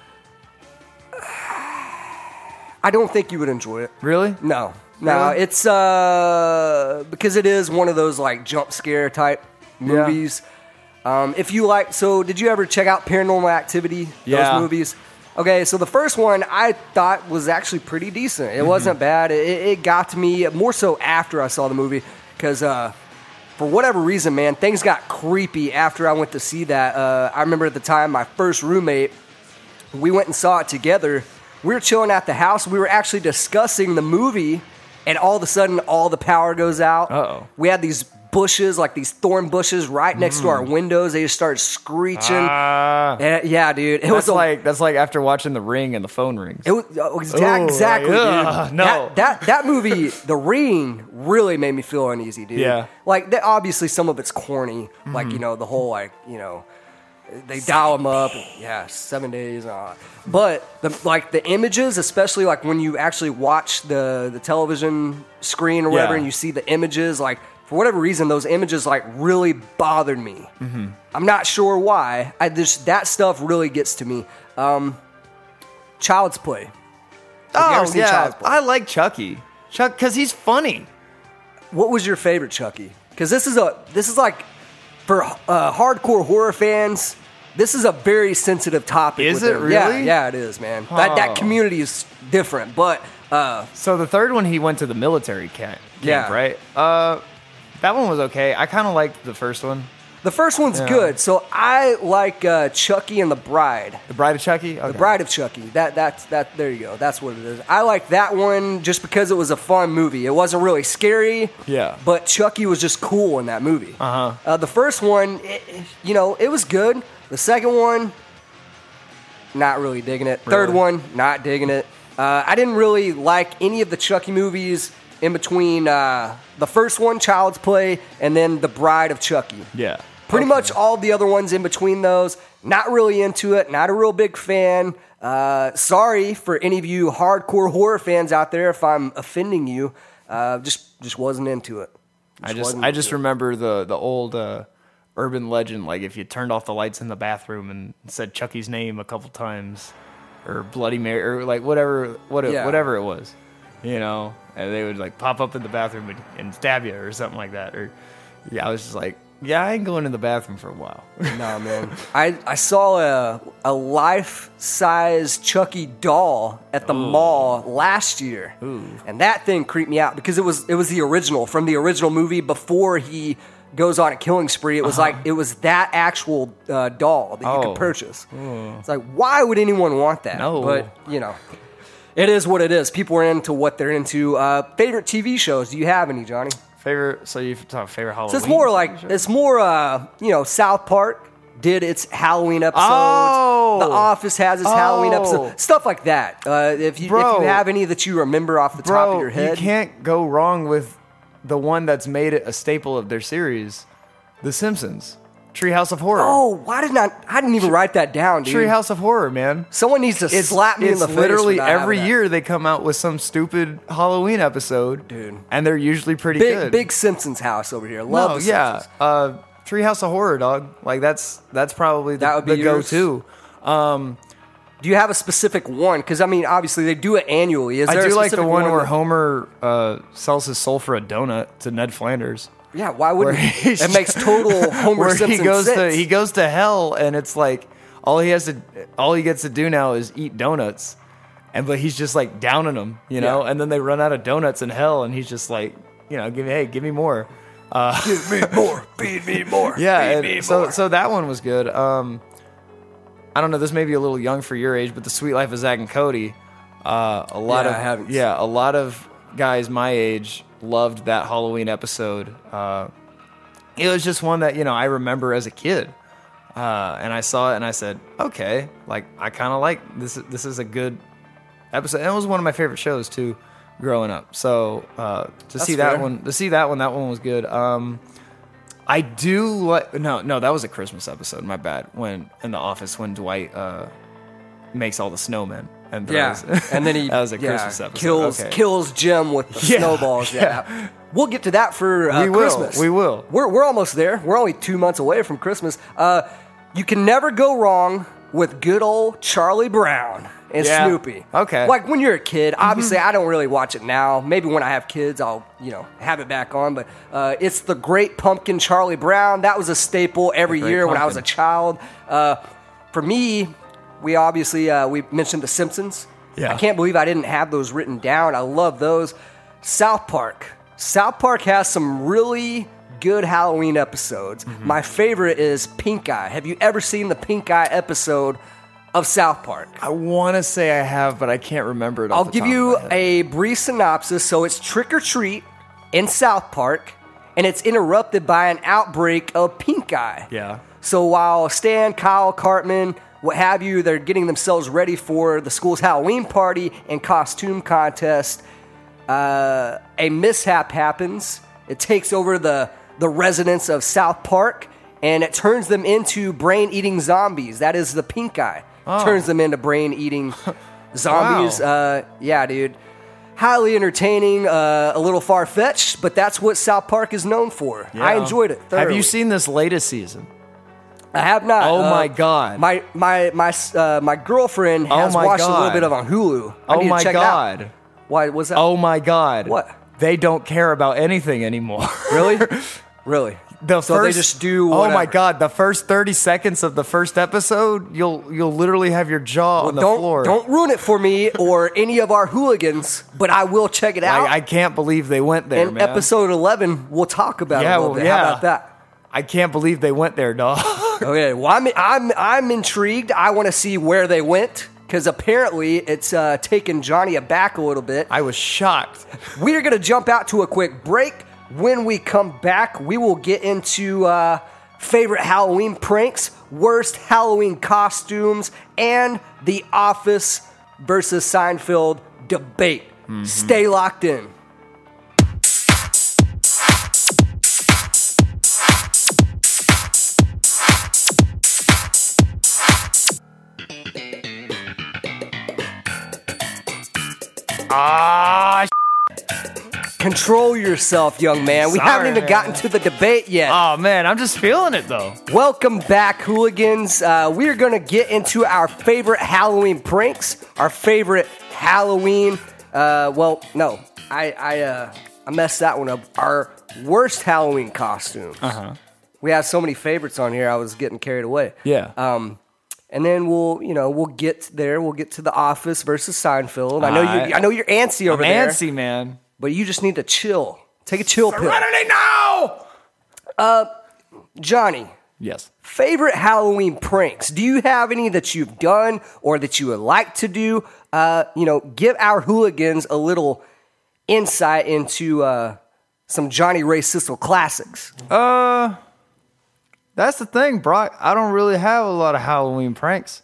I don't think you would enjoy it. Really? No, no, Really? it's uh because it is one of those like jump scare type movies. Um, if you like, so did you ever check out Paranormal Activity? Yeah. Those movies. Okay, so the first one I thought was actually pretty decent. It wasn't bad. It, it got to me more so after I saw the movie because uh, for whatever reason, man, things got creepy after I went to see that. Uh, I remember at the time my first roommate, we went and saw it together. We were chilling at the house. We were actually discussing the movie, and all of a sudden, all the power goes out. Uh-oh. We had these bushes, like these thorn bushes, right next to our windows. They just started screeching. Ah. And, yeah, dude, it That's was a, like that's like after watching The Ring and the phone rings. it was oh, exact, Ooh, exactly, like, dude. ugh, no. That, that that movie, The Ring, really made me feel uneasy, dude. Yeah. like that, obviously some of it's corny, like you know the whole like you know. They dial them up, yeah, seven days. Uh, but the, like the images, especially like when you actually watch the, the television screen or whatever, Yeah. and you see the images, like for whatever reason, those images like really bothered me. Mm-hmm. I'm not sure why. I just that stuff really gets to me. Um, Child's Play. Have you ever Oh seen yeah, Child's Play? I like Chucky. Chuck, because he's funny. What was your favorite Chucky? Because this is a this is like for uh, hardcore horror fans. This is a very sensitive topic. Is with it them. Yeah, really? yeah, it is, man. That that Oh. community is different, but uh, So the third one, he went to the military camp, camp Yeah. right? Uh, that one was okay. I kind of liked the first one, the first one's Yeah. good. So I like uh, Chucky and the Bride. The Bride of Chucky. Okay. The Bride of Chucky. That that's that. There you go. That's what it is. I like that one just because it was a fun movie. It wasn't really scary. Yeah. But Chucky was just cool in that movie. Uh-huh. Uh, the first one, it, you know, it was good. The second one, not really digging it. Third Really? one, not digging it. Uh, I didn't really like any of the Chucky movies in between uh, the first one, Child's Play, and then The Bride of Chucky. Yeah. Pretty Okay. much all the other ones in between those. Not really into it. Not a real big fan. Uh, sorry for any of you hardcore horror fans out there if I'm offending you. Uh, just just wasn't into it. I just wasn't I into just it. remember the the old uh, urban legend, like if you turned off the lights in the bathroom and said Chucky's name a couple times, or Bloody Mary, or like whatever what it, Yeah. whatever it was, you know, and they would like pop up in the bathroom and, and stab you or something like that. Or yeah, I was just like, yeah, I ain't going in the bathroom for a while. No, man. I, I saw a a life size Chucky doll at the mall last year, Ooh. and that thing creeped me out because it was it was the original from the original movie before he goes on a killing spree. It was Uh-huh. like it was that actual uh, doll that you Oh. could purchase. It's like, why would anyone want that? No. But you know, it is what it is. People are into what they're into. Uh, favorite T V shows? Do you have any, Johnny? Favorite? So you talk favorite Halloween? So it's more like it's more. Uh, you know, South Park did its Halloween episodes. Oh. The Office has its Oh. Halloween episode. Stuff like that. Uh, if you Bro. if you have any that you remember off the Bro, top of your head, you can't go wrong with the one that's made it a staple of their series, The Simpsons, Treehouse of Horror. Oh, why did not? I didn't even write that down, dude. Treehouse of Horror, man. Someone needs to It's slap me it's in the face. literally for not having every that. year they come out with some stupid Halloween episode, Dude. and they're usually pretty Big good. big Simpsons house over here. Love no, the yeah, Simpsons. uh, Treehouse of Horror, dog. Like that's that's probably the, That would be the yours? go-to. Do you have a specific one? Because I mean, obviously they do it annually. Is I there do a like the specific one where that- Homer uh, sells his soul for a donut to Ned Flanders. Yeah, why wouldn't where he's it makes total Homer where Simpson he goes sense. to he goes to hell, and it's like all he has to all he gets to do now is eat donuts, and but he's just like downing them, you know. Yeah. And then they run out of donuts in hell, and he's just like, you know, give me hey, give me more. Give me more, feed me more. Yeah, feed and me so more. so that one was good. Um, I don't know, this may be a little young for your age, but The Sweet Life of Zack and Cody. Uh, a lot Yeah, of I haven't yeah, a lot of guys my age loved that Halloween episode. Uh, it was just one that you know I remember as a kid, uh, and I saw it and I said, okay, like I kind of like this. This is a good episode. And it was one of my favorite shows too, growing up. So uh, to That's see that fair. one, to see that one, that one was good. Um, I do like no, no, that was a Christmas episode. My bad. When in the office when Dwight uh, makes all the snowmen and yeah, throws, and then he that was a yeah, Christmas episode. kills Okay. kills Jim with the Yeah, snowballs. Yeah. yeah. We'll get to that for uh, We will, Christmas. we will. We're we're almost there. We're only two months away from Christmas. Uh, you can never go wrong with good old Charlie Brown and Yeah. Snoopy. Okay. Like when you're a kid, obviously I don't really watch it now. Maybe when I have kids, I'll, you know, have it back on. But uh, it's the Great Pumpkin Charlie Brown. That was a staple every The Great year when I was a Pumpkin. child. Uh, for me, we obviously, uh, we mentioned The Simpsons. Yeah. I can't believe I didn't have those written down. I love those. South Park. South Park has some really good Halloween episodes. Mm-hmm. My favorite is Pink Eye. Have you ever seen the Pink Eye episode of South Park? I want to say I have, but I can't remember it. Off I'll the give top you of my head. a brief synopsis. So it's Trick or Treat in South Park, and it's interrupted by an outbreak of Pink Eye. Yeah. So while Stan, Kyle, Cartman, what have you, they're getting themselves ready for the school's Halloween party and costume contest, uh, a mishap happens. It takes over the, the residents of South Park, and it turns them into brain-eating zombies. That is the Pink Eye. Oh. Turns them into brain-eating zombies. Wow. Uh, yeah, dude. Highly entertaining, uh, a little far-fetched, but that's what South Park is known for. I Yeah. enjoyed it thoroughly. Have you seen this latest season? I have not. Oh Uh, my God. My my my uh, my girlfriend Oh has my watched a little God. bit of it on Hulu. I Oh need to my check it out. God. Why was that? Oh my God. What? They don't care about anything anymore. Really? Really? The so first, they just do Oh my whatever. God! The first thirty seconds of the first episode, you'll you'll literally have your jaw on the don't floor. don't ruin it for me or any of our hooligans, but I will check it out. I, I can't believe they went there, In man. episode eleven, we'll talk about Yeah, it a little well, bit. yeah. How about that? I can't believe they went there, dog. Okay, well, I'm I'm I'm intrigued. I want to see where they went because apparently it's uh, taken Johnny aback a little bit. I was shocked. We are going to jump out to a quick break. When we come back, we will get into uh, favorite Halloween pranks, worst Halloween costumes, and The Office versus Seinfeld debate. Stay locked in. Ah, Control yourself, young man. We Sorry, haven't even man. gotten to the debate yet. oh man, I'm just feeling it though. Welcome back, hooligans. Uh, we are going to get into our favorite Halloween pranks, our favorite Halloween. Uh, well, no, I I, uh, I messed that one up. Our worst Halloween costumes. Uh huh. We have so many favorites on here. I was getting carried away. Yeah. Um, and then we'll, you know, we'll get there. We'll get to The Office versus Seinfeld. I know you. Alright. I know you're antsy over I'm there, antsy, man. but you just need to chill. Take a chill pill. Serenity now. Johnny, Yes. favorite Halloween pranks. Do you have any that you've done or that you would like to do? Uh, you know, give our hooligans a little insight into uh, some Johnny Ray Sissel classics. Uh, that's the thing, Brock. I don't really have a lot of Halloween pranks.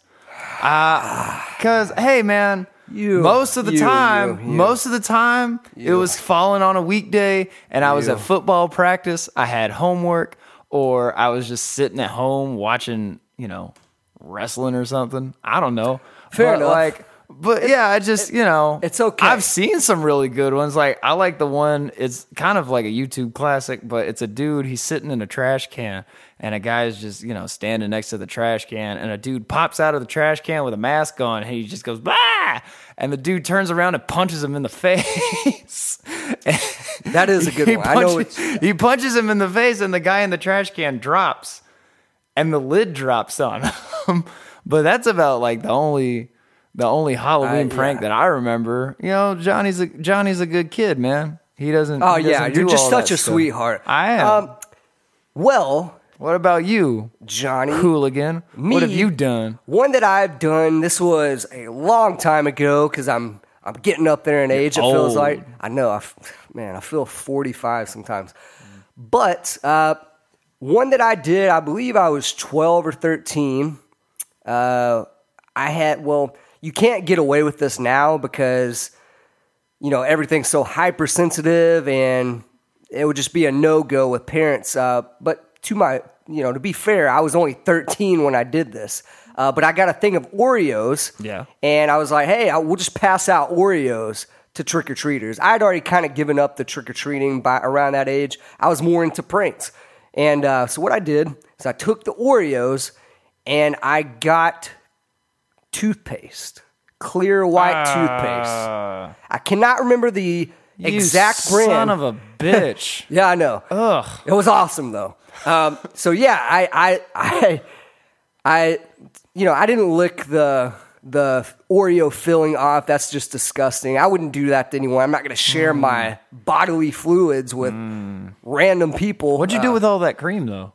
Uh, cause hey, man, You, most of the you, time, you, you. most of the time, it was falling on a weekday, and I was You. at football practice. I had homework, or I was just sitting at home watching, you know, wrestling or something. I don't know. Fair but enough. Like, but yeah, I just, you know, it's okay. I've seen some really good ones. Like, I like the one, it's kind of like a YouTube classic, but it's a dude, he's sitting in a trash can, and a guy's just, you know, standing next to the trash can, and a dude pops out of the trash can with a mask on, and he just goes, bah! And the dude turns around and punches him in the face. That is a good He one. I know punches- it's, he punches him in the face, and the guy in the trash can drops, and the lid drops on him. But that's about like the only the only Halloween Uh, prank yeah. that I remember. You know, Johnny's a Johnny's a good kid, man. He doesn't. oh, he yeah, doesn't you're do just all such that a stuff. sweetheart. I am. Um, well, What about you, Johnny, hooligan? Me- What have you done? one that I've done, this was a long time ago because I'm I'm getting up there in age, it feels old. like. I know, I, f- man, I feel forty-five sometimes. But uh, one that I did, I believe I was twelve or thirteen. Uh, I had, well, you can't get away with this now because, you know, everything's so hypersensitive and it would just be a no-go with parents. Uh, but to my, you know, to be fair, I was only thirteen when I did this. Uh, but I got a thing of Oreos. Yeah. And I was like, hey, I, we'll just pass out Oreos to trick-or-treaters. I'd already kind of given up the trick-or-treating by around that age. I was more into pranks. And uh, so what I did is I took the Oreos and I got toothpaste, clear white toothpaste. I cannot remember the exact you brand. Son of a bitch. Yeah, I know. Ugh. It was awesome though. Um, so yeah, I, I, I, I, you know, I didn't lick the the Oreo filling off. That's just disgusting. I wouldn't do that to anyone. I'm not going to share Mm. my bodily fluids with random people. What'd you Uh, do with all that cream though?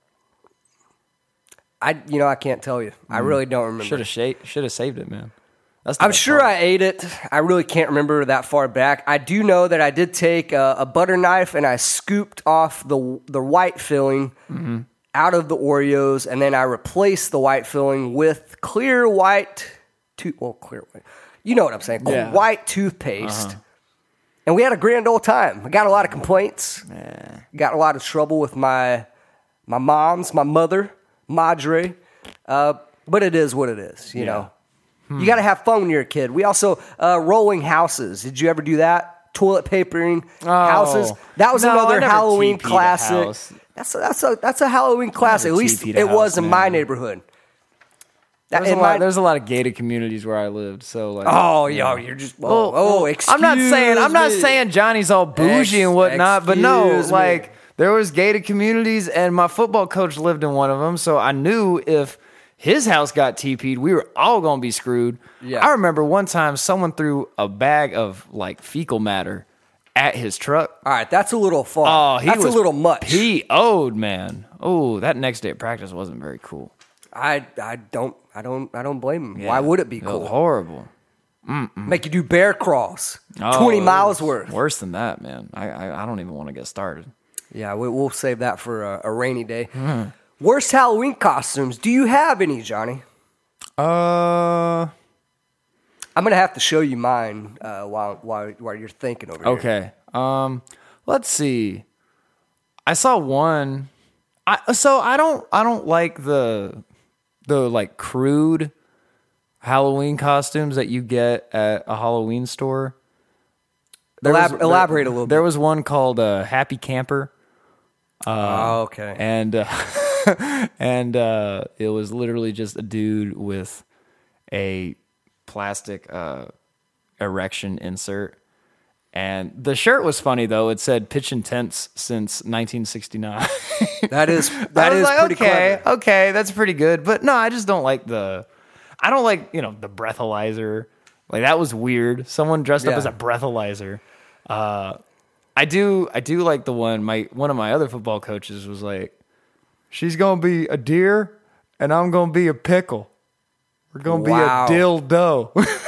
I, you know, I can't tell you. I really don't remember. Should have sha- should have saved it, man. That's the I'm best sure part. I ate it. I really can't remember that far back. I do know that I did take a, a butter knife and I scooped off the the white filling out of the Oreos, and then I replaced the white filling with clear white, to- well, clear white. You know what I'm saying? Yeah. White toothpaste. And we had a grand old time. I got a lot of complaints. Got a lot of trouble with my my moms, my mother, Madre. Uh, but it is what it is, you Yeah. know. You got to have fun when you're a kid. We also, uh, rolling houses. Did you ever do that? Toilet papering houses. That was No, I another never Halloween T P'd a classic. house. That's a, that's a that's a Halloween classic. At never least T P'd a it was house, in my man. neighborhood. That, There's a, in lot, my- there's a lot of gated communities where I lived, so like. oh, yo, you're just oh, Well, oh well, excuse I'm not saying I'm not me. saying Johnny's all bougie Ex- and whatnot, but no, excuse me. like there was gated communities, and my football coach lived in one of them, so I knew if his house got T P'd, we were all gonna be screwed. Yeah. I remember one time someone threw a bag of like fecal matter at his truck. All right, that's a little far. Oh, he that's was a little much. P O'd, man. Oh, that next day at practice wasn't very cool. I I don't I don't I don't blame him. Why would it be was cool? horrible. Make you do bear crawls, Oh, twenty it miles was worth. Worse than that, man. I I, I don't even want to get started. Yeah, we, we'll save that for a, a rainy day. Hmm. Worst Halloween costumes? Do you have any, Johnny? Uh. I'm gonna have to show you mine uh, while while while you're thinking over here. Okay. Um, let's see. I saw one. I so I don't I don't like the the like crude Halloween costumes that you get at a Halloween store. There Elab- was- elaborate there- a little There bit. was one called uh, Happy Camper, Oh, okay. and uh, and uh, it was literally just a dude with a plastic uh, erection insert. And the shirt was funny though. It said "Pitching Tents since nineteen sixty-nine." That is I that was is like, pretty okay, clever. okay, that's pretty good. But no, I just don't like the. I don't like you know the breathalyzer. Like that was weird. Someone dressed up Yeah. as a breathalyzer. Uh, I do I do like the one my one of my other football coaches was like, she's gonna be a deer and I'm gonna be a pickle. We're gonna Wow. be a dildo.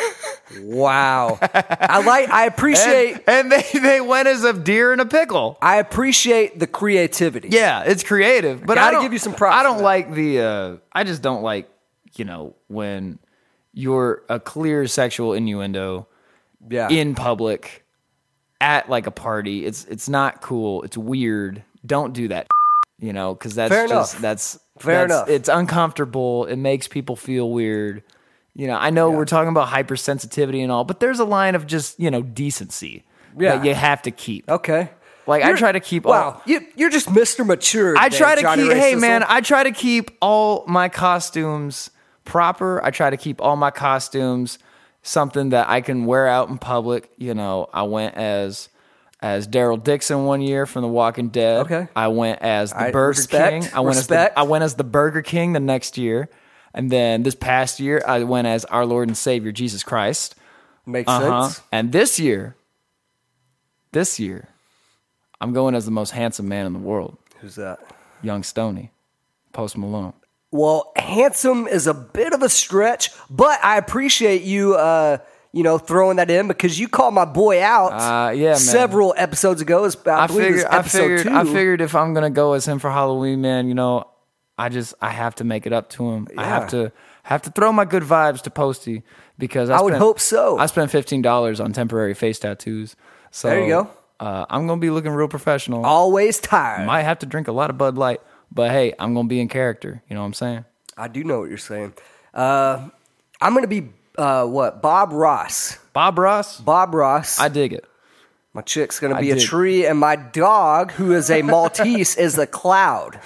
Wow. I like I appreciate and, and they, they went as a deer and a pickle. I appreciate the creativity. Yeah, it's creative. But Gotta I don't, give you some props I for don't that. like the uh I just don't like, you know, when you're a clear sexual innuendo Yeah. in public at like a party. It's it's not cool. It's weird. Don't do that. You know, because that's Fair just enough. that's Fair that's- enough. It's uncomfortable. It makes people feel weird. You know, I know we're talking about hypersensitivity and all, but there's a line of just, you know, decency Yeah. that you have to keep. Okay. Like I You're- try to keep Wow. all You you're just Mister Mature. I today, try to Johnny keep Ray hey Sissel. man, I try to keep all my costumes proper. I try to keep all my costumes something that I can wear out in public. You know, I went as as Daryl Dixon one year from The Walking Dead. Okay. I went as the I- Burger respect, King. I went respect. as the, I went as the Burger King the next year. And then this past year I went as our Lord and Savior Jesus Christ. Makes Uh-huh. sense. And this year this year I'm going as the most handsome man in the world. Who's that? Young Stoney. Post Malone. Well, handsome is a bit of a stretch, but I appreciate you, uh, you know, throwing that in because you called my boy out Uh, yeah, man. several episodes ago. It was, I, I believe it was figured, I episode figured, two. I figured if I'm gonna go as him for Halloween, man, you know, I just I have to make it up to him. I have Yeah. to have to throw my good vibes to Posty because I, I would spent- hope so. I spent fifteen dollars on temporary face tattoos. So There you go. Uh, I'm gonna be looking real professional. Always tired. Might have to drink a lot of Bud Light, but hey, I'm gonna be in character. You know what I'm saying? I do know what you're saying. Uh, I'm going to be, uh, what, Bob Ross. Bob Ross, Bob Ross. I dig it. My chick's going to I be a dig. tree, and my dog, who is a Maltese, is a cloud.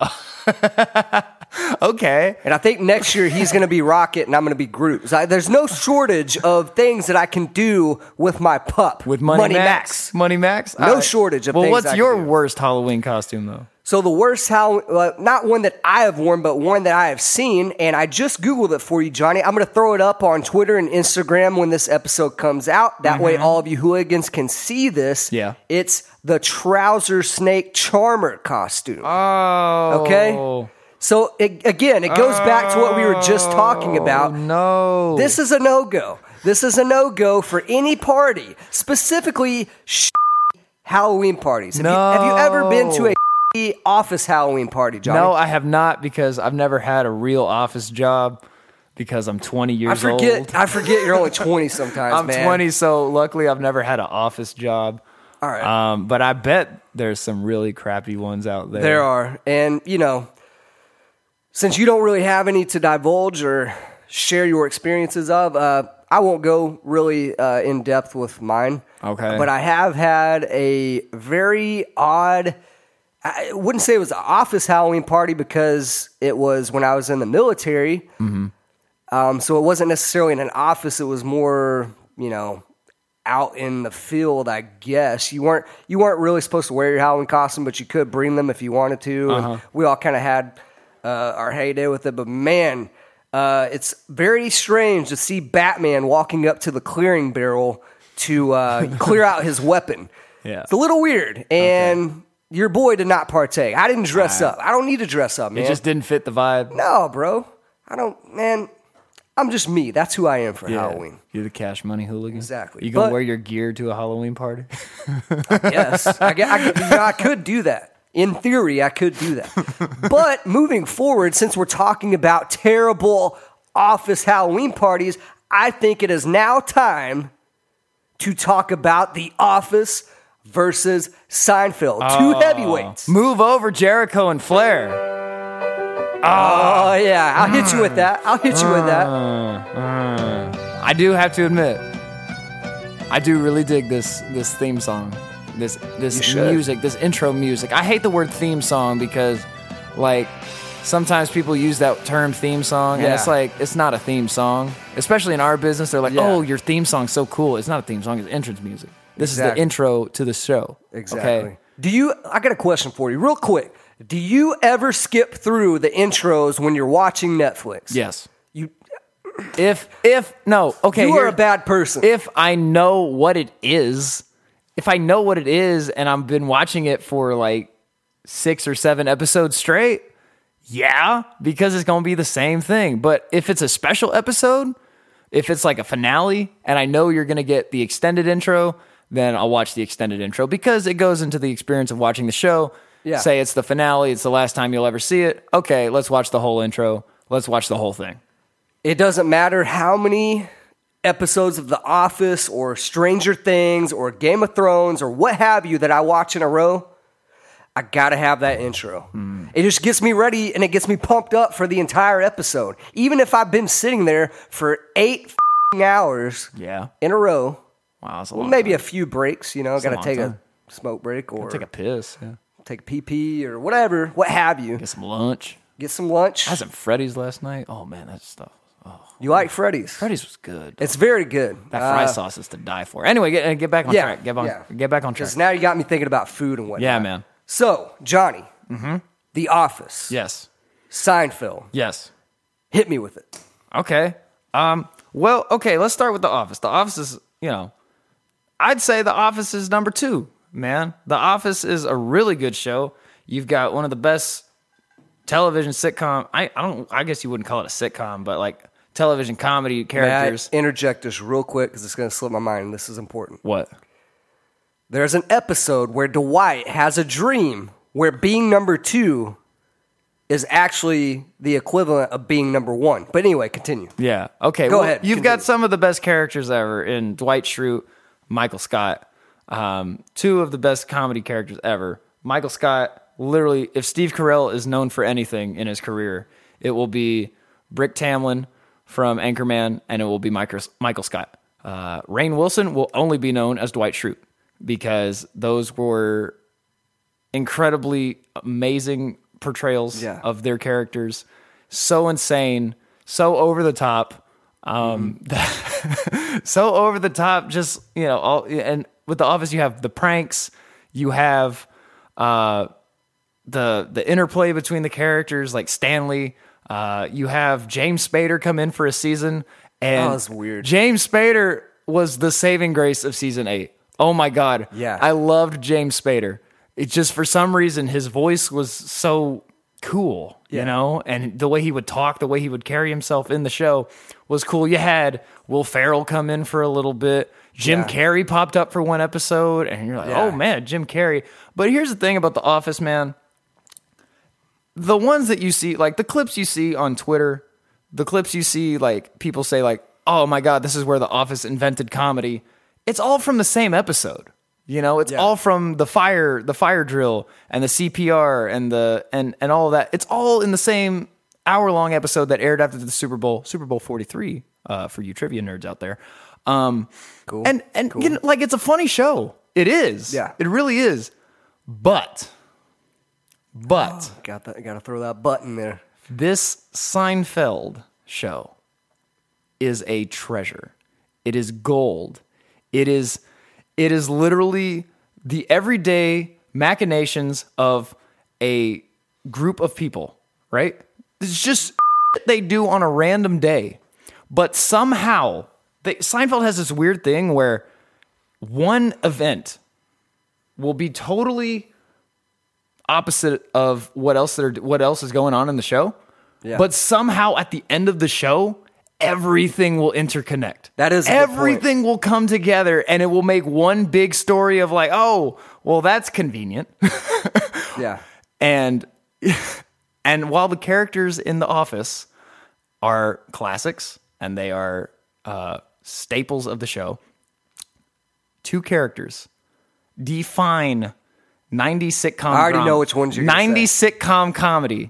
Okay. And I think next year he's going to be Rocket and I'm going to be Groot. So I- there's no shortage of things that I can do with my pup. With Money, Max. Money Max? No All right. shortage of Well, things what's I can your do. worst Halloween costume, though? So the worst Halloween, well, not one that I have worn, but one that I have seen, and I just Googled it for you, Johnny. I'm going to throw it up on Twitter and Instagram when this episode comes out. That way all of you hooligans can see this. Yeah. It's the Trouser Snake Charmer costume. Oh. Okay? So, it, again, it goes back to what we were just talking about. No. This is a no-go. This is a no-go for any party, specifically sh- Halloween parties. Have, you, have you ever been to a sh- office Halloween party, Johnny? No, I have not because I've never had a real office job because I'm twenty I years forget. old. I forget you're only twenty sometimes, I'm man. twenty, so luckily I've never had an office job. All right. Um, but I bet there's some really crappy ones out there. There are, and you know, since you don't really have any to divulge or share your experiences of, uh, I won't go really uh, in depth with mine. Okay. But I have had a very odd. I wouldn't say it was an office Halloween party because it was when I was in the military. Mm-hmm. Um, so it wasn't necessarily in an office. It was more, you know, out in the field, I guess. You weren't you weren't really supposed to wear your Halloween costume, but you could bring them if you wanted to. Uh-huh. And we all kind of had uh, our heyday with it. But man, uh, it's very strange to see Batman walking up to the clearing barrel to uh, clear out his weapon. Yeah. It's a little weird. And your boy did not partake. I didn't dress up. I don't need to dress up, man. It just didn't fit the vibe. No, bro. I don't, man. I'm just me. That's who I am for Yeah. Halloween. You're the cash money hooligan. Exactly. You gonna But- wear your gear to a Halloween party? Yes, I, gue- I, you know, I could do that. In theory, I could do that. But moving forward, since we're talking about terrible office Halloween parties, I think it is now time to talk about The Office versus Seinfeld. Two heavyweights. Move over Jericho and Flair. Oh, yeah. I'll hit you with that. I'll hit you with that. I do have to admit, I do really dig this this theme song, this this You should. music, this intro music. I hate the word theme song because, like, sometimes people use that term theme song, and Yeah. it's like it's not a theme song. Especially in our business, they're like, Yeah. "Oh, your theme song's so cool." It's not a theme song; it's entrance music. This is Exactly. the intro to the show. Exactly. Okay? Do you, I got a question for you, real quick. Do you ever skip through the intros when you're watching Netflix? Yes. You, If if no, okay. you are here- a bad person. If I know what it is, if I know what it is and I've been watching it for like six or seven episodes straight, yeah, because it's going to be the same thing. But if it's a special episode, if it's like a finale and I know you're going to get the extended intro, then I'll watch the extended intro because it goes into the experience of watching the show. Yeah. Say it's the finale, it's the last time you'll ever see it. Okay, let's watch the whole intro. Let's watch the whole thing. It doesn't matter how many episodes of The Office or Stranger Things or Game of Thrones or what have you that I watch in a row, I gotta have that intro. Mm. It just gets me ready and it gets me pumped up for the entire episode. Even if I've been sitting there for eight hours yeah. in a row. Wow, that's a well, long maybe time. a few breaks, you know, That's gotta a take time. a smoke break or Take a piss, yeah. take a pee pee or whatever, what have you. Get some lunch. Get some lunch. I had some Freddy's last night. Oh man, that stuff. Oh. You like Freddy's? Freddy's was good. It's very good. That fry Uh, sauce is to die for. Anyway, get get back on yeah, track. Get on yeah. get back on track. Because now you got me thinking about food and whatnot. Yeah, man. So, Johnny, Mm-hmm. The Office, Yes. Seinfeld, Yes. hit me with it. Okay. Um. Well, okay. Let's start with The Office. The Office is, you know, I'd say The Office is number two. Man, The Office is a really good show. You've got one of the best television sitcom. I, I don't. I guess you wouldn't call it a sitcom, but like television comedy characters. May I interject just real quick because it's going to slip my mind and this is important. What? There's an episode where Dwight has a dream where being number two is actually the equivalent of being number one. But anyway, continue. Yeah. Okay. Go well, ahead, You've continue. got some of the best characters ever in Dwight Schrute, Michael Scott. Um, two of the best comedy characters ever. Michael Scott, literally, if Steve Carell is known for anything in his career, it will be Brick Tamland from Anchorman, and it will be Michael, Michael Scott. Uh, Rainn Wilson will only be known as Dwight Schrute because those were incredibly amazing portrayals Yeah. of their characters. So insane, so over the top, um, Mm-hmm. so over the top. Just you know, all and with The Office, you have the pranks, you have uh, the the interplay between the characters, like Stanley. Uh, you have James Spader come in for a season, and Oh, that's weird. James Spader was the saving grace of season eight. Oh my god, Yeah. I loved James Spader. It just for some reason his voice was so cool, Yeah. you know, and the way he would talk, the way he would carry himself in the show was cool. You had Will Ferrell come in for a little bit. Jim Yeah. Carrey popped up for one episode, and you're like, Yeah. oh man, Jim Carrey. But here's the thing about The Office, man. The ones that you see, like the clips you see on Twitter, the clips you see, like people say, like, oh my God, this is where The Office invented comedy. It's all from the same episode. You know, it's Yeah. all from the fire, the fire drill and the C P R and the and and all of that. It's all in the same hour long episode that aired after the Super Bowl, Super Bowl forty-three, uh, for you trivia nerds out there. Um, Cool. And and Cool. you know, like it's a funny show. It is. Yeah. It really is. But, but. Got that. Got to throw that button there. This Seinfeld show is a treasure. It is gold. It is it is literally the everyday machinations of a group of people, right? It's just they do on a random day. But somehow, they, Seinfeld has this weird thing where one event will be totally opposite of what else they're, what else is going on in the show. Yeah. But somehow at the end of the show, everything will interconnect. That is a good point. everything will come together, and it will make one big story of like, oh, well, that's convenient. Yeah. and and while the characters in The Office are classics and they are uh, staples of the show, two characters define nineties sitcom. I already drama- know which ones you're gonna nineties sitcom comedy.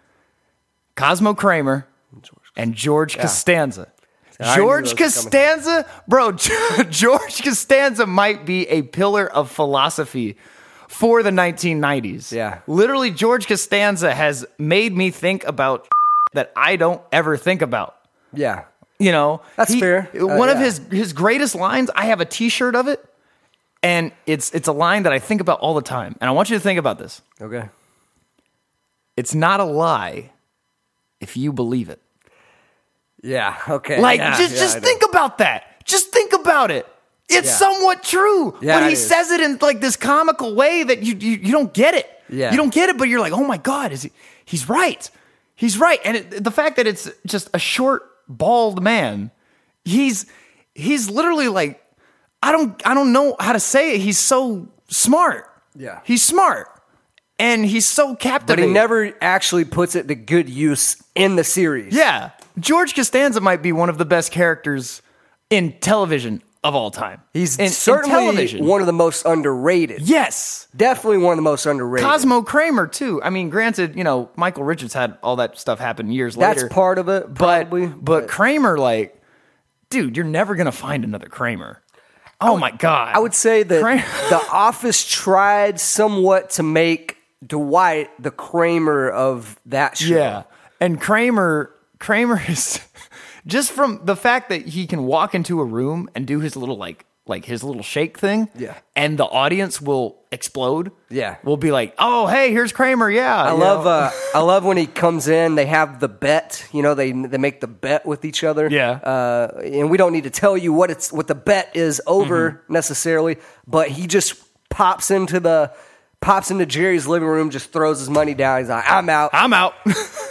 Cosmo Kramer and George Costanza. I knew George those were coming. Costanza, bro, George Costanza might be a pillar of philosophy for the nineteen nineties. Yeah. Literally, George Costanza has made me think about that I don't ever think about. Yeah. You know, That's fair. Uh, One of yeah. his his greatest lines. I have a T-shirt of it, and it's it's a line that I think about all the time. And I want you to think about this. Okay. It's not a lie if you believe it. Yeah. Okay. Like, Yeah, just yeah, just I know. think about that. Just think about it. It's Yeah. somewhat true, Yeah, but he it is. says it in like this comical way that you you, you don't get it. Yeah. You don't get it, but you're like, oh my God, is he? He's right. He's right. And it, the fact that it's just a short, bald man, he's he's literally like, I don't I don't know how to say it. He's so smart. Yeah. He's smart. And he's so But captivating. he never actually puts it to good use in the series. Yeah. George Costanza might be one of the best characters in television of all time. He's in, certainly in television. one of the most underrated. Yes. Definitely one of the most underrated. Cosmo Kramer too. I mean, granted, you know, Michael Richards had all that stuff happen years That's later. part of it, probably. But, but Kramer, like, dude, you're never gonna find another Kramer. Oh my God. I would say that Kramer- The Office tried somewhat to make Dwight the Kramer of that show. Yeah. And Kramer, Kramer is just from the fact that he can walk into a room and do his little like like his little shake thing. Yeah. And the audience will explode. Yeah. Will be like, oh hey, here's Kramer. Yeah. I love uh, I love when he comes in. They have the bet. You know, they they make the bet with each other. Yeah. Uh, and we don't need to tell you what it's what the bet is over Mm-hmm. necessarily, but he just pops into the pops into Jerry's living room, just throws his money down. He's like, I'm out. I'm out.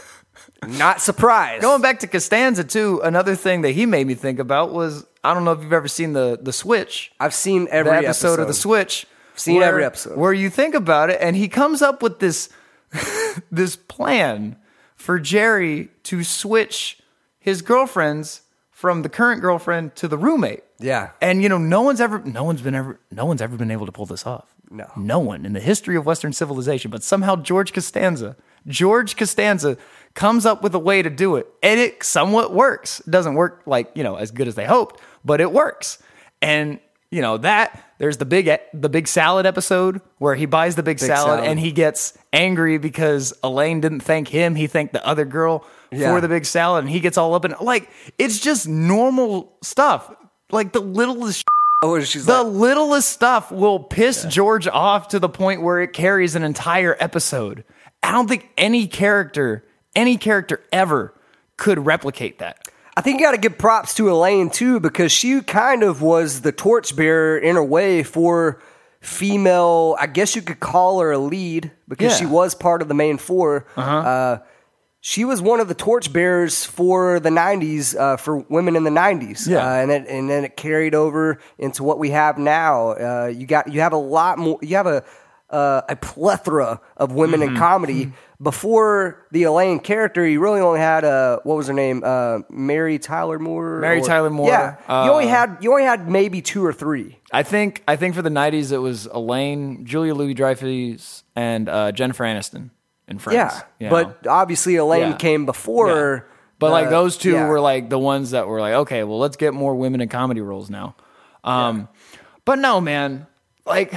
Not surprised. Going back to Costanza too, another thing that he made me think about was, I don't know if you've ever seen the the Switch. I've seen every the episode, episode of the Switch. Seen every episode. Where you think about it, and he comes up with this this plan for Jerry to switch his girlfriends from the current girlfriend to the roommate. Yeah. And you know, no one's ever no one's been ever no one's ever been able to pull this off. No. No one in the history of Western civilization, but somehow George Costanza, George Costanza comes up with a way to do it. And it somewhat works. It doesn't work like, you know, as good as they hoped, but it works. And you know, that there's the big the big salad episode where he buys the big, salad, salad. and he gets angry because Elaine didn't thank him. He thanked the other girl Yeah. for the big salad, and he gets all up in like it's just normal stuff. Like the littlest Oh, she's the like, littlest stuff will piss George off to the point where it carries an entire episode. I don't think any character, any character ever could replicate that. I think you got to give props to Elaine too, because she kind of was the torchbearer in a way for female. I guess you could call her a lead because Yeah. she was part of the main 4 Uh-huh. Uh, she was one of the torchbearers for the nineties, uh, for women in the nineties. Yeah. Uh, and, it, and then it carried over into what we have now. Uh, you got you have a lot more. You have a uh, a plethora of women Mm-hmm. in comedy. Before the Elaine character, you really only had uh, what was her name, uh, Mary Tyler Moore. Mary or- Tyler Moore. Yeah, Uh, you only had you only had maybe two or three. I think I think for the nineties it was Elaine, Julia Louis-Dreyfus, and uh, Jennifer Aniston in Friends. Yeah, you know? but obviously Elaine Yeah. came before. Yeah. But like uh, those two yeah. were like the ones that were like, okay, well, let's get more women in comedy roles now. Um, But no, man, like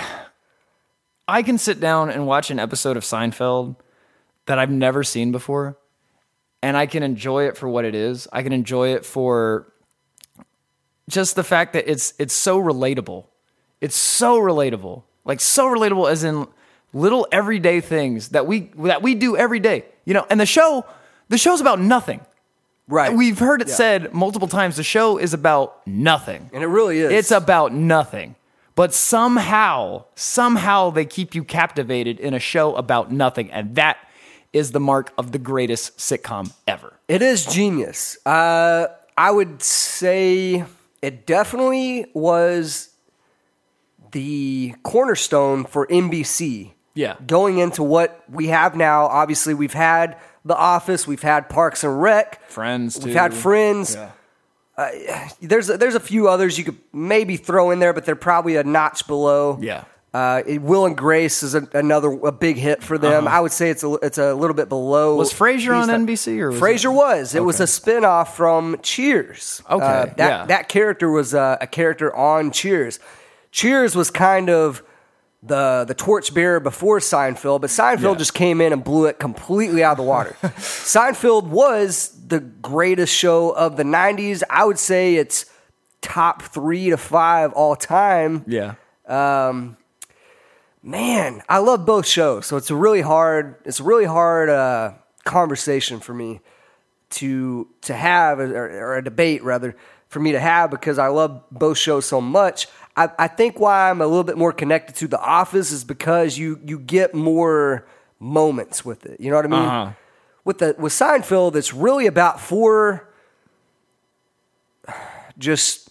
I can sit down and watch an episode of Seinfeld that I've never seen before, and I can enjoy it for what it is. I can enjoy it for just the fact that it's it's so relatable. It's so relatable, like so relatable, as in little everyday things that we that we do every day. You know, and the show the show's about nothing. Right. We've heard it Yeah. said multiple times. The show is about nothing. And it really is. It's about nothing. But somehow, somehow they keep you captivated in a show about nothing. And that is the mark of the greatest sitcom ever. It is genius. Uh, I would say it definitely was the cornerstone for N B C. Yeah. Going into what we have now, obviously we've had The Office, we've had Parks and Rec, Friends, too. we've had Friends. Yeah. There's a, there's a few others you could maybe throw in there, but they're probably a notch below. Yeah. Uh, it- Will and Grace is a, another a big hit for them. Uh-huh. I would say it's a it's a little bit below. Was Frasier these on ti- N B C or was Frasier it- was. It was Okay. a spinoff from Cheers. Okay, Uh, that yeah. that character was uh, a character on Cheers. Cheers was kind of the the torchbearer before Seinfeld, but Seinfeld Yeah. just came in and blew it completely out of the water. Seinfeld was the greatest show of the nineties. I would say it's top three to five all time. Yeah. Man, I love both shows, so it's a really hard it's a really hard uh, conversation for me to to have, or, or a debate rather, for me to have because I love both shows so much. I, I think why I'm a little bit more connected to The Office is because you you get more moments with it. You know what I mean? Uh-huh. With the with Seinfeld, it's really about four just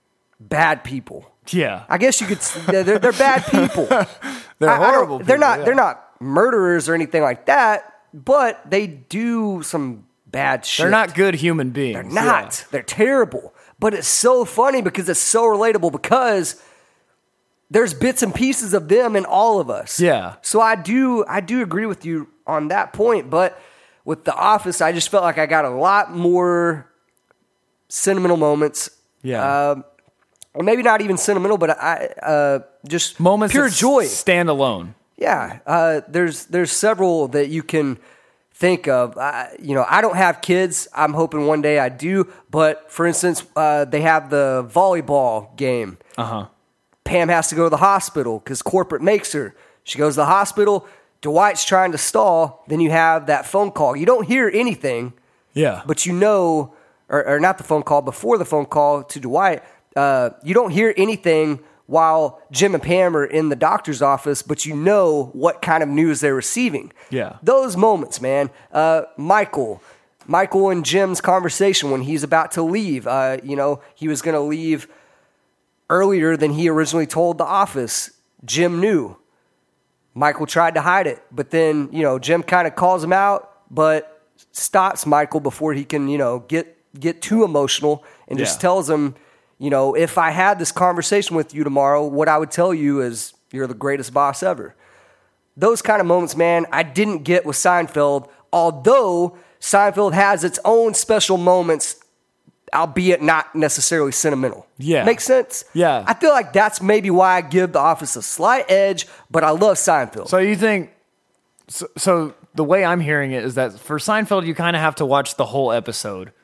bad people. Yeah. I guess you could. They're, they're bad people. They're I, I don't- horrible They're people, not. yeah. They're not murderers or anything like that. But they do some bad shit. They're not good human beings. They're not. They're terrible. But it's so funny because it's so relatable because there's bits and pieces of them in all of us. Yeah. So I do. I do agree with you on that point. But with The Office, I just felt like I got a lot more sentimental moments. Yeah. Um, or maybe not even sentimental, but I uh, just Moments pure that joy. stand alone. Yeah, uh, there's there's several that you can think of. I, you know, I don't have kids. I'm hoping one day I do. But for instance, uh, they have the volleyball game. Uh huh. Pam has to go to the hospital because corporate makes her. She goes to the hospital. Dwight's trying to stall. Then you have that phone call. You don't hear anything, Yeah. but you know, or, or not the phone call, before the phone call to Dwight, uh, you don't hear anything while Jim and Pam are in the doctor's office, but you know what kind of news they're receiving. Yeah. Those moments, man. Uh, Michael. Michael and Jim's conversation when he's about to leave. Uh, you know, he was going to leave earlier than he originally told the office. Jim knew. Michael tried to hide it, but then, you know, Jim kind of calls him out, but stops Michael before he can, you know, get get too emotional and just Yeah. tells him, you know, if I had this conversation with you tomorrow, what I would tell you is you're the greatest boss ever. Those kind of moments, man, I didn't get with Seinfeld, although Seinfeld has its own special moments, albeit not necessarily sentimental. Yeah. Makes sense? Yeah. I feel like that's maybe why I give The Office a slight edge, but I love Seinfeld. So you think? So, so the way I'm hearing it is that for Seinfeld, you kind of have to watch the whole episode.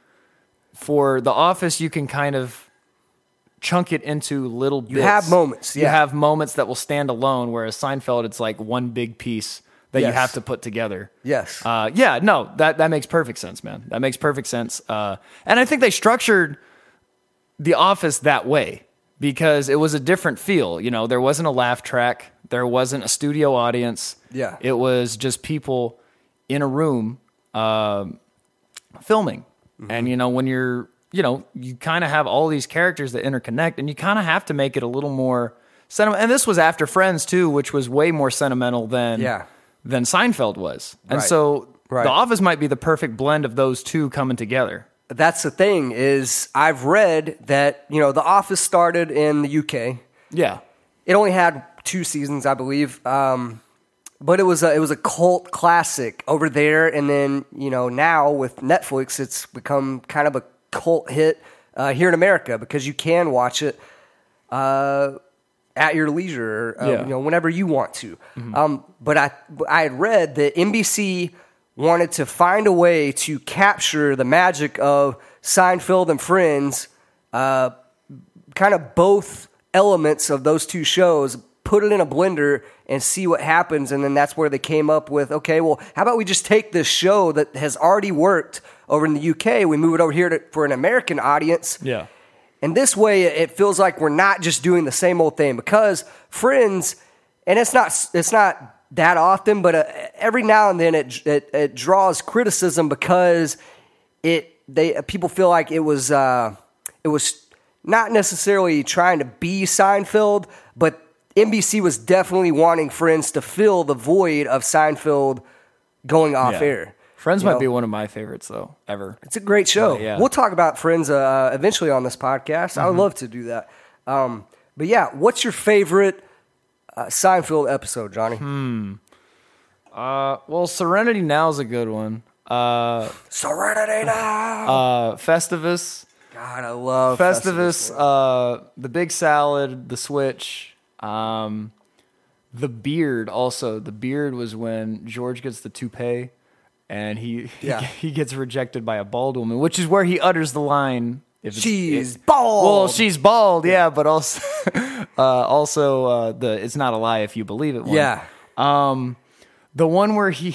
For The Office, you can kind of chunk it into little bits. You have moments, You yeah. have moments that will stand alone, whereas Seinfeld, it's like one big piece that you Yes. have to put together. Yes. Uh, yeah, no, that, that makes perfect sense, man. That makes perfect sense. Uh, and I think they structured The Office that way because it was a different feel. You know, there wasn't a laugh track. There wasn't a studio audience. Yeah. It was just people in a room um, filming. Mm-hmm. And, you know, when you're, you know, you kind of have all these characters that interconnect and you kind of have to make it a little more sentimental. And this was after Friends, too, which was way more sentimental than, Yeah. than Seinfeld was. And Right. so Right. The Office might be the perfect blend of those two coming together. That's the thing is I've read that, you know, The Office started in the U K. Yeah. It only had two seasons, I believe. Um, but it was a, it was a cult classic over there. And then, you know, now with Netflix, it's become kind of a cult hit uh, here in America because you can watch it uh, at your leisure, uh, Yeah. you know, whenever you want to. Um, but I, I had read that N B C wanted to find a way to capture the magic of Seinfeld and Friends, uh, kind of both elements of those two shows, put it in a blender and see what happens. And then that's where they came up with, okay, well, how about we just take this show that has already worked over in the U K, we move it over here to, for an American audience. Yeah. And this way, it feels like we're not just doing the same old thing because Friends, and it's not it's not that often, but uh, every now and then it, it it draws criticism because it they people feel like it was uh, it was not necessarily trying to be Seinfeld, but N B C was definitely wanting Friends to fill the void of Seinfeld going off Yeah. air. Friends You might know? be one of my favorites, though, ever. It's a great show. Uh, yeah. We'll talk about Friends uh, eventually on this podcast. I would love to do that. Um, but yeah, what's your favorite uh, Seinfeld episode, Johnny? Uh, well, Serenity Now is a good one. Uh, Serenity Now. uh, Festivus. God, I love Festivus, uh, the Big Salad, the Switch, um, the Beard. Also, the Beard was when George gets the toupee, and he Yeah. he, gets rejected by a bald woman, which is where he utters the line. If it's- She's it- bald. Well, she's bald, yeah, but also uh, also uh, the it's not a lie if you believe it. One. Yeah. Um, the one where he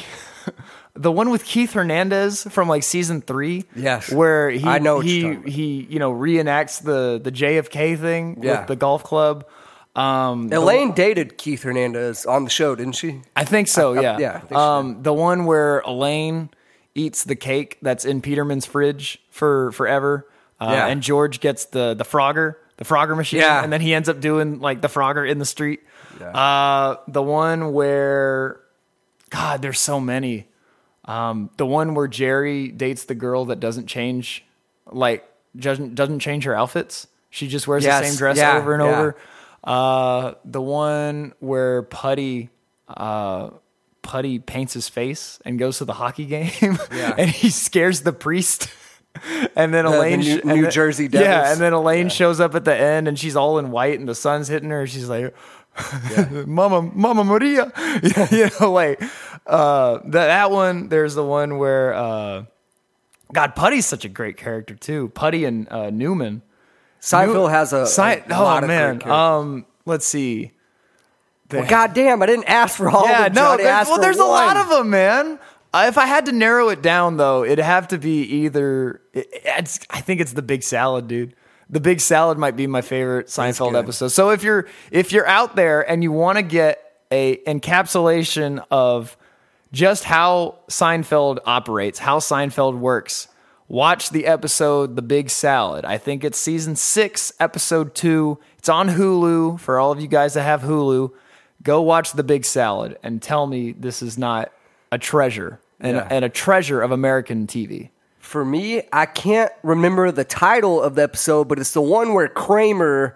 the one with Keith Hernandez from like season three. Yes. Where he I know what he you're talking about. he you know reenacts the the J F K thing Yeah. with the golf club. Um, the- Elaine dated Keith Hernandez on the show, didn't she? I think so. I- Yeah. yeah, I think she um, the one where Elaine eats the cake that's in Peterman's fridge for forever, uh, Yeah. and George gets the the Frogger, the Frogger machine, Yeah. and then he ends up doing like the Frogger in the street. Yeah. Uh, the one where, God, there's so many. Um, the one where Jerry dates the girl that doesn't change, like doesn't doesn't change her outfits. She just wears Yes, the same dress yeah, over and yeah. over. Uh, the one where Putty, uh, Putty paints his face and goes to the hockey game, Yeah. and he scares the priest. And then The- the Elaine, New- sh- and New then- Jersey Devils. yeah, and then Elaine shows up at the end, and she's all in white, and the sun's hitting her. And she's like, "Mama, Mama Maria," you know, like uh, that. That one. There's the one where, uh, God, Putty's such a great character too. Putty and uh, Newman. Seinfeld has a, Si- a oh lot of man. great characters. Um, let's see. Well, God damn, I didn't ask for all Yeah, of them. no. Johnny. I There's, asked well, for there's a lot one. of them, man. Uh, if I had to narrow it down, though, it'd have to be either. It, it's, I think it's the Big Salad, dude. The Big Salad might be my favorite Seinfeld good. episode. So if you're if you're out there and you want to get a encapsulation of just how Seinfeld operates, how Seinfeld works, watch the episode The Big Salad. I think it's season six, episode two. It's on Hulu for all of you guys that have Hulu. Go watch The Big Salad and tell me this is not a treasure and, Yeah. and a treasure of American T V. For me, I can't remember the title of the episode, but it's the one where Kramer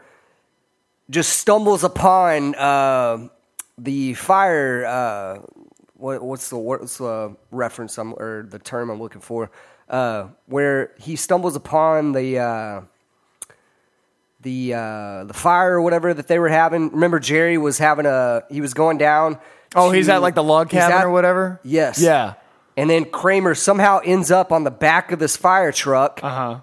just stumbles upon uh, the fire. Uh, what, what's the what's the reference I'm, or the term I'm looking for? Uh, where he stumbles upon the uh, the uh, the fire or whatever that they were having. Remember, Jerry was having a he was going down. Oh, to- he's at like the log he's cabin at- or whatever? Yes. Yeah. And then Kramer somehow ends up on the back of this fire truck. Uh-huh.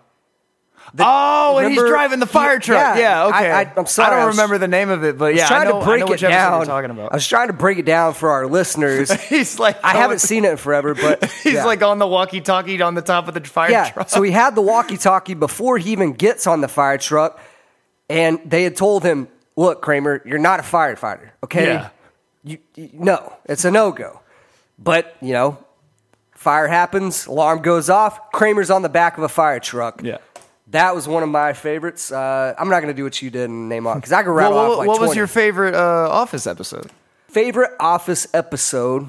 Oh, and he's remember- driving the fire truck. Yeah, Yeah, okay. I- I- I'm sorry, I I don't was- remember the name of it, but I was yeah, trying I know, to break I know which it episode down. you're talking about. I was trying to break it down for our listeners. He's like, I going- haven't seen it in forever, but He's yeah. like on the walkie-talkie on the top of the fire yeah. truck. So he had the walkie-talkie before he even gets on the fire truck, and they had told him, "Look, Kramer, you're not a firefighter. Okay, Yeah. you, you no, it's a no-go." But you know, fire happens, alarm goes off. Kramer's on the back of a fire truck. Yeah. That was one of my favorites. Uh, I'm not going to do what you did and name off because I could Well, rattle what off like what was twenty. your favorite uh, Office episode? Favorite Office episode?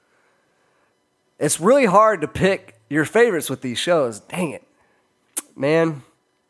It's really hard to pick your favorites with these shows. Dang it. Man.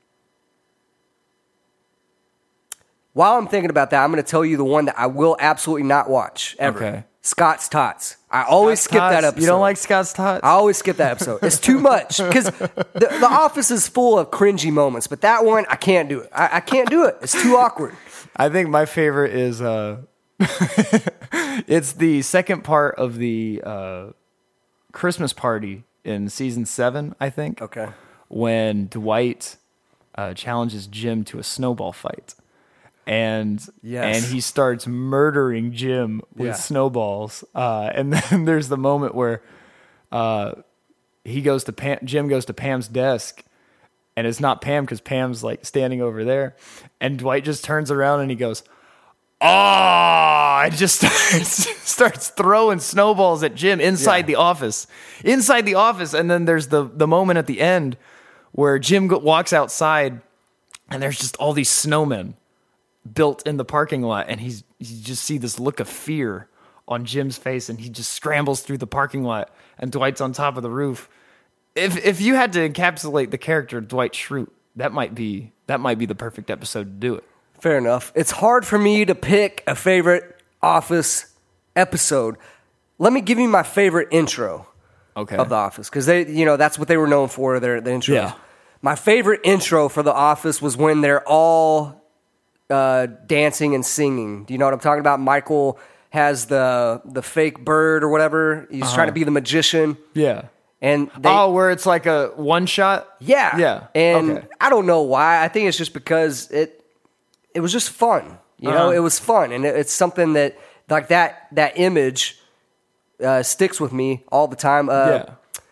While I'm thinking about that, I'm going to tell you the one that I will absolutely not watch ever. Okay. Scott's Tots. I always skip that Tots? episode. You don't like Scott's Tots? I always skip that episode. It's too much because the, the Office is full of cringy moments, but that one, I can't do it. I, I can't do it. It's too awkward. I think my favorite is uh, it's the second part of the uh, Christmas party in season seven, I think. Okay. When Dwight uh, challenges Jim to a snowball fight. And Yes. and he starts murdering Jim with Yeah. snowballs. Uh, and then there's the moment where uh, he goes to Pam, Jim goes to Pam's desk, and it's not Pam because Pam's like standing over there, and Dwight just turns around and he goes, "Ah!" and just starts, starts throwing snowballs at Jim inside Yeah. the office, inside the office, and then there's the the moment at the end where Jim go, walks outside, and there's just all these snowmen built in the parking lot, and he's you just see this look of fear on Jim's face, and he just scrambles through the parking lot, and Dwight's on top of the roof. If if you had to encapsulate the character of Dwight Schrute, that might be that might be the perfect episode to do it. Fair enough. It's hard for me to pick a favorite Office episode. Let me give you my favorite intro Okay. of The Office because they, you know, that's what they were known for. Their the intro. Yeah. My favorite intro for The Office was when they're all uh, dancing and singing. Do you know what I'm talking about? Michael has the the fake bird or whatever. He's Uh-huh. trying to be the magician, Yeah. and they, oh, where it's like a one shot? yeah, Yeah. And Okay. I don't know why. I think it's just because it it was just fun. You know, Uh-huh. it was fun, and it, it's something that like that that image uh, sticks with me all the time. Uh, yeah.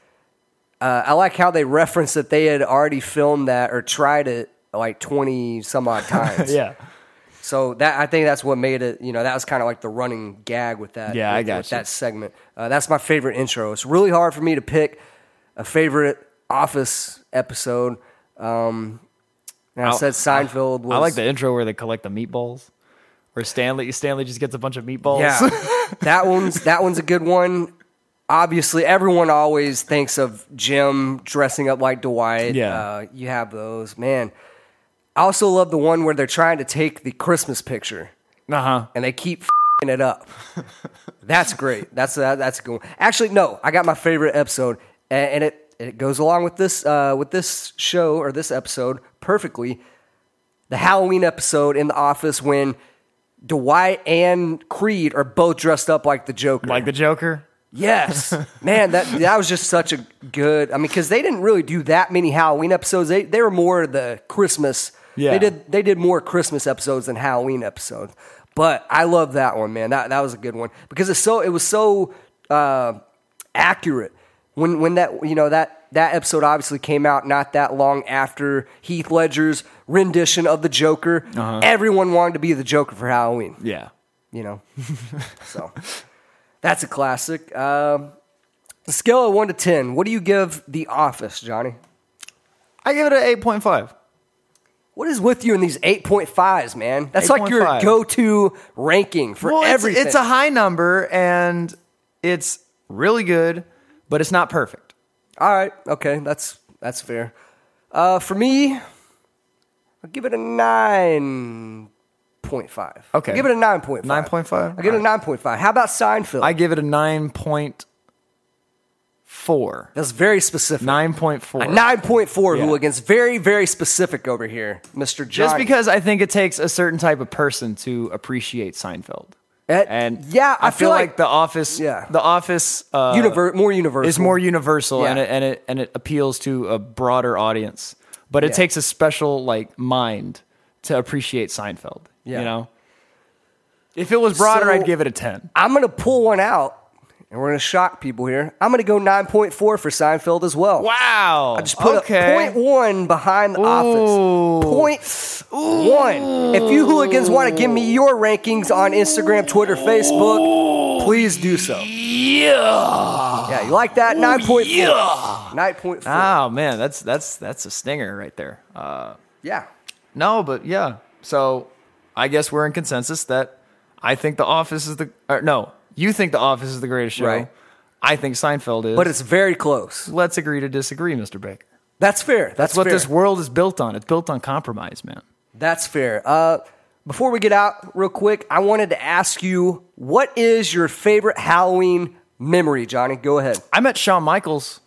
uh, I like how they referenced that they had already filmed that or tried it like twenty some odd times. Yeah. So that I think that's what made it. You know, that was kind of like the running gag with that. Yeah, with, I got with you. that segment. Uh, that's my favorite intro. It's really hard for me to pick a favorite Office episode. Um, and I I'll- said Seinfeld was. I like the intro where they collect the meatballs. Where Stanley Stanley just gets a bunch of meatballs. Yeah, that one's that one's a good one. Obviously, everyone always thinks of Jim dressing up like Dwight. Yeah. uh, you have those, man. I also love the one where they're trying to take the Christmas picture Uh-huh. and they keep f***ing it up. That's great. That's uh, that's a good one. Actually, no, I got my favorite episode, and, and it it goes along with this uh, with this show or this episode perfectly. The Halloween episode in The Office when Dwight and Creed are both dressed up like the Joker. Like the Joker? Yes, man, that that was just such a good. I mean, because they didn't really do that many Halloween episodes. They they were more the Christmas. Yeah. They did they did more Christmas episodes than Halloween episodes. But I love that one, man. That that was a good one because it's so it was so uh, accurate when when that you know that that episode obviously came out not that long after Heath Ledger's rendition of the Joker. Uh-huh. Everyone wanted to be the Joker for Halloween. Yeah. You know, so that's a classic. Um, a scale of one to ten, what do you give The Office, Johnny? I give it an eight point five. What is with you in these eight point fives, man? That's like your eight point five. go-to ranking for Well, it's, everything. it's a high number, and it's really good, but it's not perfect. All right, okay, that's that's fair. Uh, for me, I'll give it a nine point five. Okay. I'll give it a nine point five. nine point five? I'll give it a nine point five. How about Seinfeld? I give it a nine point four. That's very specific. nine point four. A nine point four, Yeah. Hooligans. Very, very specific over here, Mister Johnny. Just because I think it takes a certain type of person to appreciate Seinfeld. Uh, And yeah, I I, feel feel like- like, The Office, Yeah. The Office, uh, Univer- more universal. is more universal, Yeah. and it and it and it appeals to a broader audience. But it Yeah. takes a special like mind to appreciate Seinfeld. Yeah. You know, if it was broader, So- I'd give it a ten. I'm going to pull one out, and we're going to shock people here. I'm going to go nine point four for Seinfeld as well. Wow, I just put okay. a point one behind The Ooh. Office. Point one. If you hooligans want to give me your rankings on Instagram, Twitter, Facebook, please do so. Yeah. Yeah, you like that? nine point four. nine point four. Oh man, that's that's that's a stinger right there. Uh, Yeah. no, but yeah. So I guess we're in consensus that I think The Office is the or no. You think The Office is the greatest show. Right. I think Seinfeld is. But it's very close. Let's agree to disagree, Mister Baker. That's fair. That's, That's what fair. this world is built on. It's built on compromise, man. That's fair. Uh, before we get out, real quick, I wanted to ask you, what is your favorite Halloween memory, Johnny? Go ahead. I met Shawn Michaels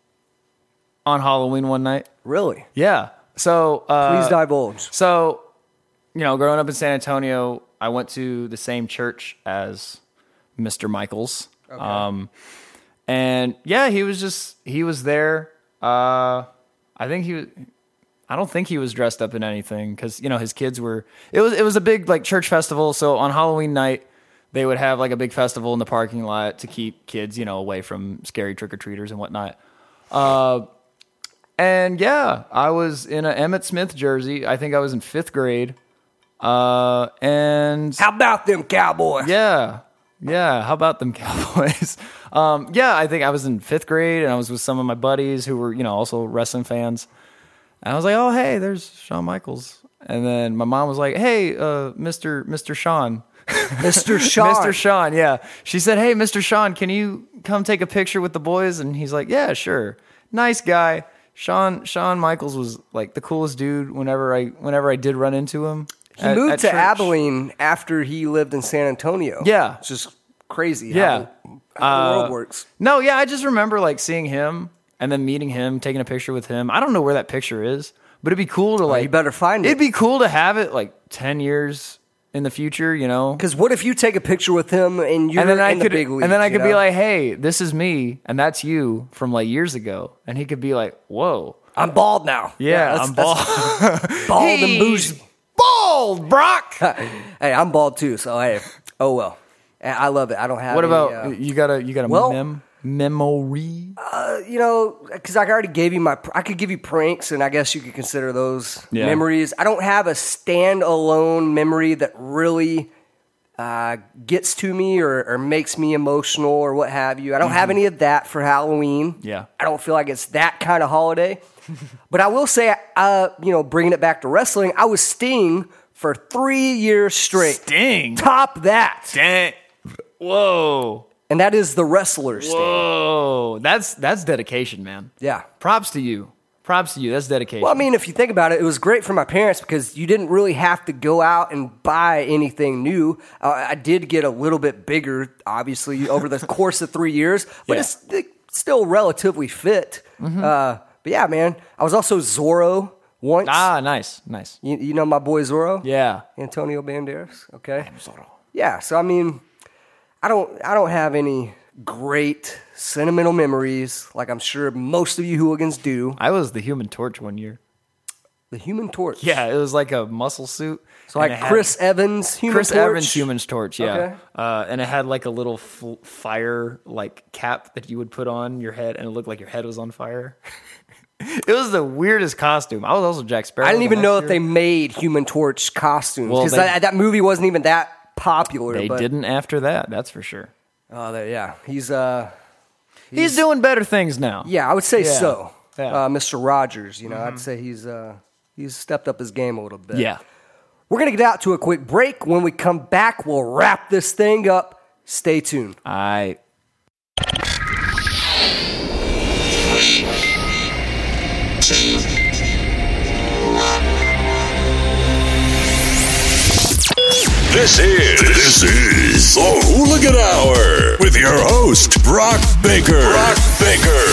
on Halloween one night. Really? Yeah. So uh, Please divulge. So, you know, growing up in San Antonio, I went to the same church as Mister Michaels. Okay. Um, and yeah, he was just, he was there. Uh, I think he was, I don't think he was dressed up in anything because, you know, his kids were, it was, it was a big like church festival. So on Halloween night, they would have like a big festival in the parking lot to keep kids, you know, away from scary trick-or-treaters and whatnot. Uh, and yeah, I was in an Emmett Smith jersey. I think I was in fifth grade. Uh, and How about them Cowboys? yeah, yeah. How about them Cowboys? um, yeah, I think I was in fifth grade and I was with some of my buddies who were, you know, also wrestling fans. And I was like, oh, hey, there's Shawn Michaels. And then my mom was like, hey, uh, Mister Mister Shawn. Mister Shawn. Mister Shawn, yeah. She said, hey, Mister Shawn, can you come take a picture with the boys? And he's like, yeah, sure. Nice guy. Shawn Shawn Michaels was like the coolest dude whenever I whenever I did run into him. He moved to Abilene after he lived in San Antonio. Yeah. It's just crazy Yeah. how, how the Uh, world works. No, yeah, I just remember like seeing him and then meeting him, taking a picture with him. I don't know where that picture is, but it'd be cool to like. you better find it. It'd be cool to have it like ten years in the future, you know. Because what if you take a picture with him and you're And then I in could, the big leagues? and then I you could be know? like, "Hey, this is me, and that's you from like years ago," and he could be like, "Whoa, I'm bald now. yeah, that's- I'm that's bald, bald and He's bougie. bald, Brock." Hey, I'm bald too, so hey, oh well. And I love it. I don't have. What any, about uh, you? Got a you got a well- mem memory? uh, you know, because I already gave you my. I could give you pranks, and I guess you could consider those Yeah. memories. I don't have a standalone memory that really uh, gets to me or, or makes me emotional or what have you. I don't have any of that for Halloween. Yeah. I don't feel like it's that kind of holiday. But I will say, uh, you know, bringing it back to wrestling, I was Sting for three years straight. Sting. Top that. Dang. Whoa. And that is the wrestler Sting. Whoa. That's that's dedication, man. Yeah. Props to you. Props to you. That's dedication. Well, I mean, if you think about it, it was great for my parents because you didn't really have to go out and buy anything new. Uh, I did get a little bit bigger, obviously, over the course of three years, but Yeah. it's it's still relatively fit. Uh, but yeah, man, I was also Zorro once. ah, nice, nice. You, you know my boy Zorro? Yeah. Antonio Banderas. Okay. Yeah. So I mean, I don't I don't have any great sentimental memories like I'm sure most of you hooligans do. I was the Human Torch one year. The Human Torch. Yeah, it was like a muscle suit. So and like it had- Chris Evans, Human Chris Torch. Evans Human Torch, yeah. Okay. Uh, and it had like a little f- fire like cap that you would put on your head, and it looked like your head was on fire. It was the weirdest costume. I was also Jack Sparrow. I didn't the even know next that they year. made Human Torch costumes Well, because they- that, that movie wasn't even that popular. They but, didn't after that. That's for sure. Oh, they- yeah, he's uh, He's, doing better things now. yeah, I would say Yeah. so. Yeah. Mm-hmm. Uh, Mister Rogers, you know, I'd say he's uh, he's stepped up his game a little bit. Yeah. We're gonna get out to a quick break. When we come back, we'll wrap this thing up. Stay tuned. I. This is this is the Hooligan Hour with your host Brock Baker. Brock Baker.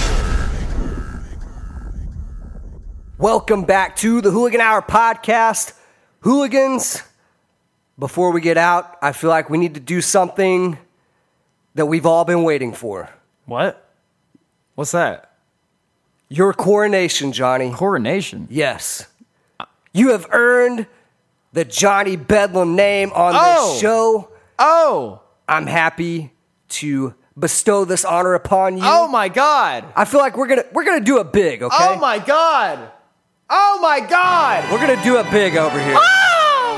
Welcome back to the Hooligan Hour podcast. Hooligans, before we get out, I feel like we need to do something that we've all been waiting for. What? What's that? Your coronation, Johnny. Coronation. Yes. You have earned the Johnny Bedlam name on Oh. this show. Oh. I'm happy to bestow this honor upon you. Oh my God. I feel like we're gonna we're gonna do it big, okay? Oh my God. Oh my God. We're gonna do it big over here. Oh,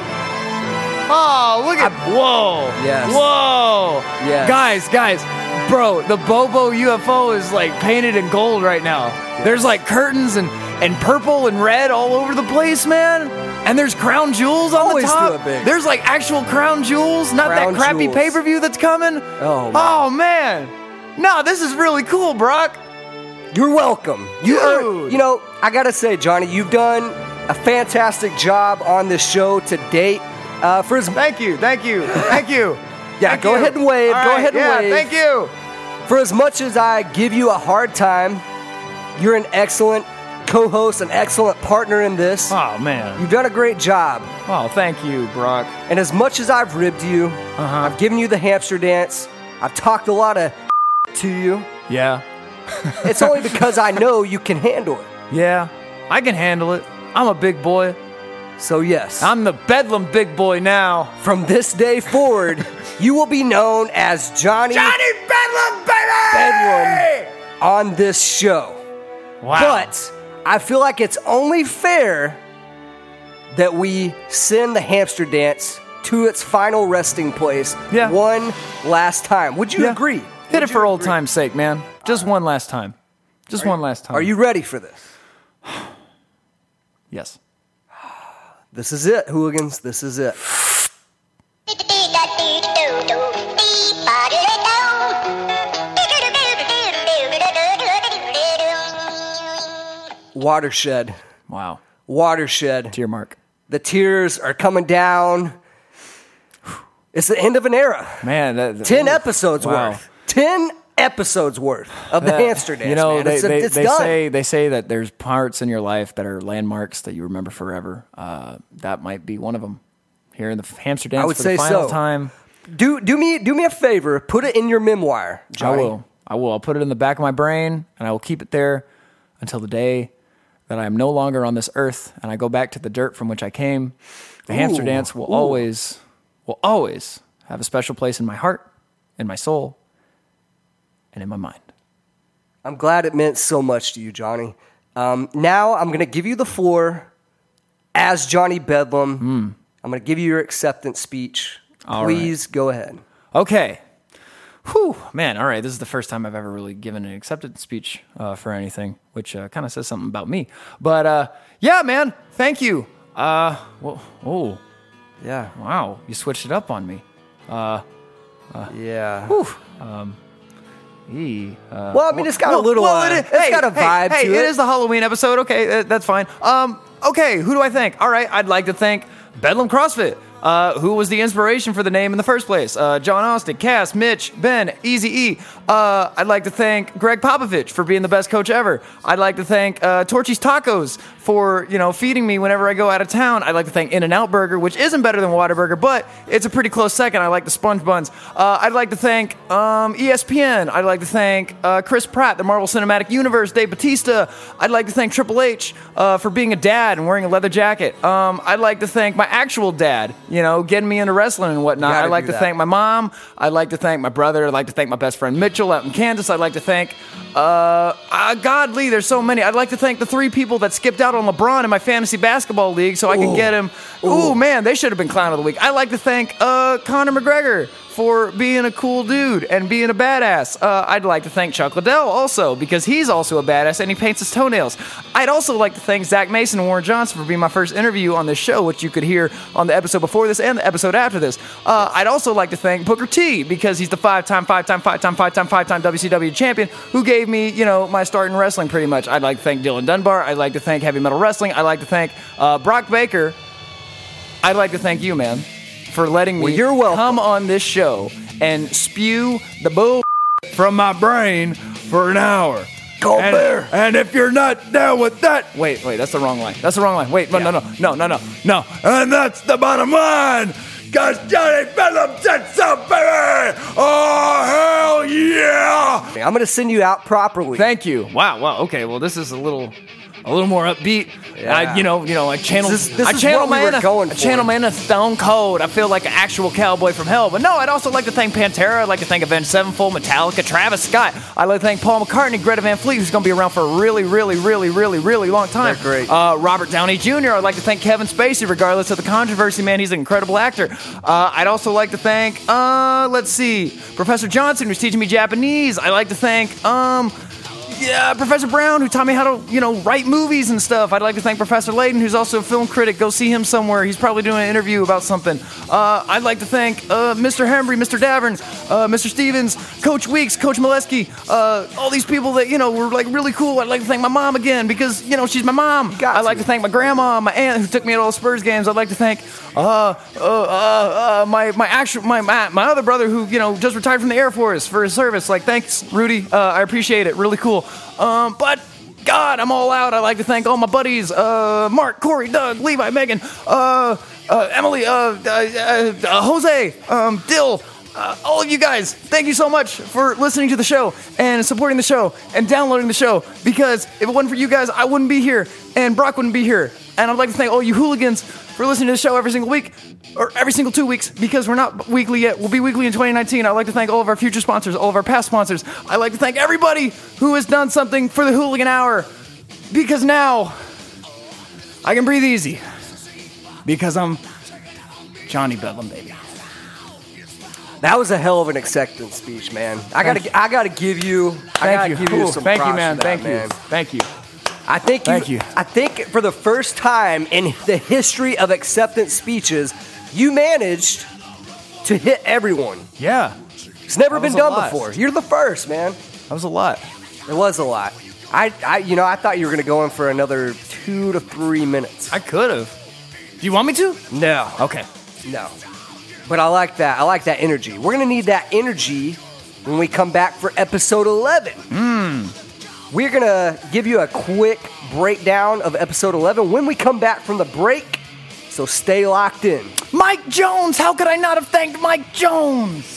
oh look at. Whoa. Yes. Whoa. Yes. Guys, guys. Bro, the Bobo U F O is like painted in gold right now. There's like curtains and, and purple and red all over the place, man. And there's crown jewels on Always the top. do it big. There's like actual crown jewels, not Crown that crappy jewels. pay-per-view that's coming. Oh, man. Oh, man. No, this is really cool, Brock. You're welcome. You are, Dude. you know, I gotta say, Johnny, you've done a fantastic job on this show to date. Uh, for as Thank you, thank you, thank you. Yeah, Thank go you. ahead and wave, All go right, ahead and yeah, wave. thank you. for as much as I give you a hard time, you're an excellent co-host, an excellent partner in this. Oh, man. You've done a great job. Oh, thank you, Brock. And as much as I've ribbed you, Uh-huh. I've given you the hamster dance, I've talked a lot of to you, Yeah. it's only because I know you can handle it. Yeah. I can handle it. I'm a big boy. So yes, I'm the Bedlam big boy now. from this day forward, you will be known as Johnny, Bedlam, baby! Bedlam on this show. Wow. But I feel like it's only fair that we send the hamster dance to its final resting place Yeah. one last time. Would you Yeah. agree? Hit Would it for you old agree? time's sake, man. Just one last time. Just one last time. Are you ready for this? Yes. This is it, hooligans. This is it. Watershed. Wow. Watershed. Tear mark. The tears are coming down. It's the end of an era. Man, that, Ten ooh, episodes wow. worth. Ten episodes worth of the That- hamster dance. You know, man. they, it's, they, it's they done. say they say that there's parts in your life that are landmarks that you remember forever. Uh, that might be one of them. Here in the hamster dance I would for say the final so. time. do do me do me a favor. Put it in your memoir, Johnny. I will. I will. I'll put it in the back of my brain, and I will keep it there until the day that I am no longer on this earth, and I go back to the dirt from which I came. The hamster Ooh. dance will Ooh. always, will always have a special place in my heart, in my soul, and in my mind. I'm glad it meant so much to you, Johnny. Um, now I'm going to give you the floor as Johnny Bedlam. Mm. I'm going to give you your acceptance speech. All Please right. go ahead. Okay. Whew, man, all right. This is the first time I've ever really given an acceptance speech uh, for anything, which uh, kind of says something about me. But uh, yeah, man, thank you. Uh, well, oh, Yeah. wow, you switched it up on me. Uh, Yeah. whew, um, ee, uh, Well, I mean, it's got well, a little, well, uh, it is- it's hey, got a hey, vibe hey, to it it. is the Halloween episode. Okay, uh, that's fine. Um, okay, who do I thank? All right, I'd like to thank Bedlam CrossFit. Uh, who was the inspiration for the name in the first place? Uh, John Austin, Cass, Mitch, Ben, Easy-E. Uh, I'd like to thank Greg Popovich for being the best coach ever. I'd like to thank uh, Torchy's Tacos for, you know, feeding me whenever I go out of town. I'd like to thank In-N-Out Burger, which isn't better than Whataburger, but it's a pretty close second. I like the sponge buns. Uh, I'd like to thank um, E S P N. I'd like to thank uh, Chris Pratt, the Marvel Cinematic Universe, Dave Bautista. I'd like to thank Triple H uh, for being a dad and wearing a leather jacket. Um, I'd like to thank my actual dad, you know, getting me into wrestling and whatnot. Gotta I'd like do to that. thank my mom. I'd like to thank my brother. I'd like to thank my best friend Mitchell out in Kansas. I'd like to thank, uh, uh, God, Lee, there's so many. I'd like to thank the three people that skipped out on LeBron in my fantasy basketball league so I could Ooh. get him. Ooh, man, they should have been clown of the week. I'd like to thank uh, Conor McGregor for being a cool dude and being a badass. Uh, I'd like to thank Chuck Liddell also because he's also a badass and he paints his toenails. I'd also like to thank Zach Mason and Warren Johnson for being my first interview on this show, which you could hear on the episode before this and the episode after this. Uh, I'd also like to thank Booker T because he's the five-time, five-time, five-time, five-time, five-time W C W champion who gave me, you know, my start in wrestling pretty much. I'd like to thank Dylan Dunbar. I'd like to thank Heavy Metal Wrestling. I'd like to thank uh, Brock Baker. I'd like to thank you, man, for letting me Well, you're welcome. come on this show and spew the bull from my brain for an hour. Go and, Bear. And if you're not down with that, wait, wait, that's the wrong line. That's the wrong line. Wait, no, no, no, no, no, no, no. And that's the bottom line. Cause Johnny Bedlam said so, baby. Oh hell yeah! I'm going to send you out properly. Thank you. Wow, wow. Okay, well, this is a little. A little more upbeat. Yeah. I, you know, you know, I channel. This is- this I is channel what we my were inner, going I for. channel my inner Stone Cold. I feel like an actual cowboy from hell. But no, I'd also like to thank Pantera. I'd like to thank Avenged Sevenfold, Metallica, Travis Scott. I'd like to thank Paul McCartney, Greta Van Fleet, who's going to be around for a really, really, really, really, really long time. They're great. Uh, Robert Downey Junior I'd like to thank Kevin Spacey, regardless of the controversy. Man, he's an incredible actor. Uh, I'd also like to thank, uh, let's see, Professor Johnson, who's teaching me Japanese. I'd like to thank, um. Yeah, Professor Brown, who taught me how to, you know, write movies and stuff. I'd like to thank Professor Layden, who's also a film critic. Go see him somewhere. He's probably doing an interview about something. Uh, I'd like to thank uh, Mister Hembry, Mister Davern, uh, Mister Stevens, Coach Weeks, Coach Molesky, uh, all these people that, you know, were, like, really cool. I'd like to thank my mom again because, you know, she's my mom. got I'd like to. to thank my grandma, my aunt, who took me to all the Spurs games. I'd like to thank uh, uh, uh, uh, my my actual my, my my other brother who, you know, just retired from the Air Force for his service. Like, thanks, Rudy. Uh, I appreciate it. Really cool. Um, but God, I'm all out. I'd like to thank all my buddies, uh, Mark, Corey, Doug, Levi, Megan, uh, uh, Emily, uh, uh, uh, uh, Jose, um, Dill, uh, all of you guys. Thank you so much for listening to the show and supporting the show and downloading the show, because if it wasn't for you guys, I wouldn't be here and Brock wouldn't be here. And I'd like to thank all you hooligans for listening to the show every single week, or every single two weeks, because we're not weekly yet. We'll be weekly in twenty nineteen. I'd like to thank all of our future sponsors, all of our past sponsors. I'd like to thank everybody who has done something for the Hooligan Hour, because now I can breathe easy, because I'm Johnny Bedlam, baby. That was a hell of an acceptance speech, man. I Thank gotta, I gotta give you, I Thank gotta you. give you Ooh, some thank you, props man. for that, Thank man. you. Thank you. I think you, Thank you. I think for the first time in the history of acceptance speeches, you managed to hit everyone. Yeah, It's never That been was a done lot. before. You're the first, man. that was a lot. It was a lot. I, I, you know, I thought you were gonna go in for another two to three minutes. I could have. Do you want me to? No, Okay. no. But I like that. I like that energy. We're gonna need that energy when we come back for episode eleven. Hmm. We're gonna give you a quick breakdown of episode eleven when we come back from the break. So stay locked in. Mike Jones! How could I not have thanked Mike Jones?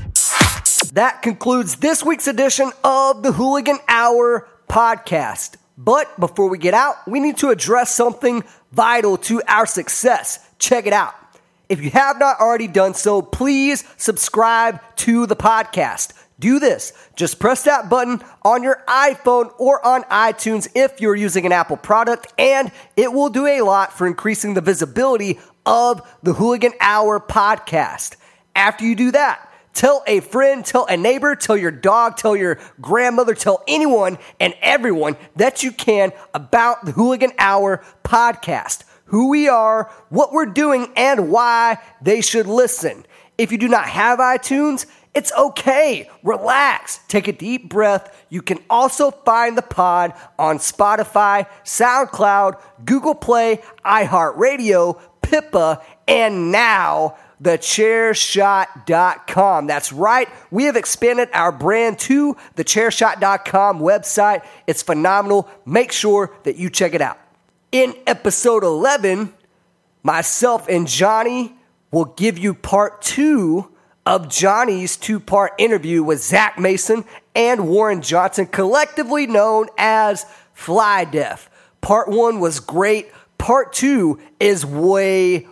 That concludes this week's edition of the Hooligan Hour podcast. But before we get out, we need to address something vital to our success. Check it out. If you have not already done so, please subscribe to the podcast. Do this. Just press that button on your iPhone or on iTunes if you're using an Apple product, and it will do a lot for increasing the visibility of the Hooligan Hour podcast. After you do that, tell a friend, tell a neighbor, tell your dog, tell your grandmother, tell anyone and everyone that you can about the Hooligan Hour podcast, who we are, what we're doing, and why they should listen. If you do not have iTunes, it's okay. Relax. Take a deep breath. You can also find the pod on Spotify, SoundCloud, Google Play, iHeartRadio, Pippa, and now the chair shot dot com. That's right. We have expanded our brand to the chair shot dot com website. It's phenomenal. Make sure that you check it out. In episode eleven, myself and Johnny will give you part two of Johnny's two-part interview with Zach Mason and Warren Johnson, collectively known as Fly Def. Part one was great. Part two is way,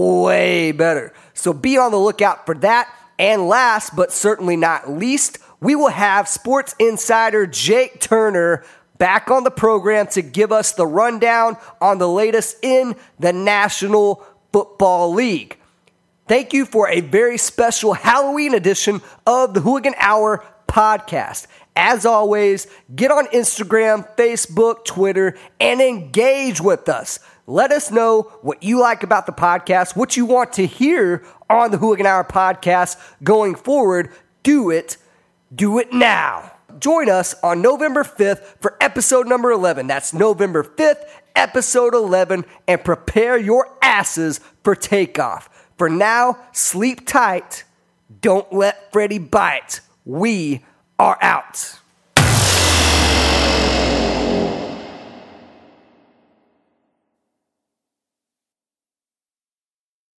way better. So be on the lookout for that. And last but certainly not least, we will have sports insider Jake Turner back on the program to give us the rundown on the latest in the National Football League. Thank you for a very special Halloween edition of the Hooligan Hour podcast. As always, get on Instagram, Facebook, Twitter, and engage with us. Let us know what you like about the podcast, what you want to hear on the Hooligan Hour podcast going forward. Do it. Do it now. Join us on November fifth for episode number eleven. That's November fifth, episode eleven, and prepare your asses for takeoff. For now, sleep tight. Don't let Freddy bite. We are out.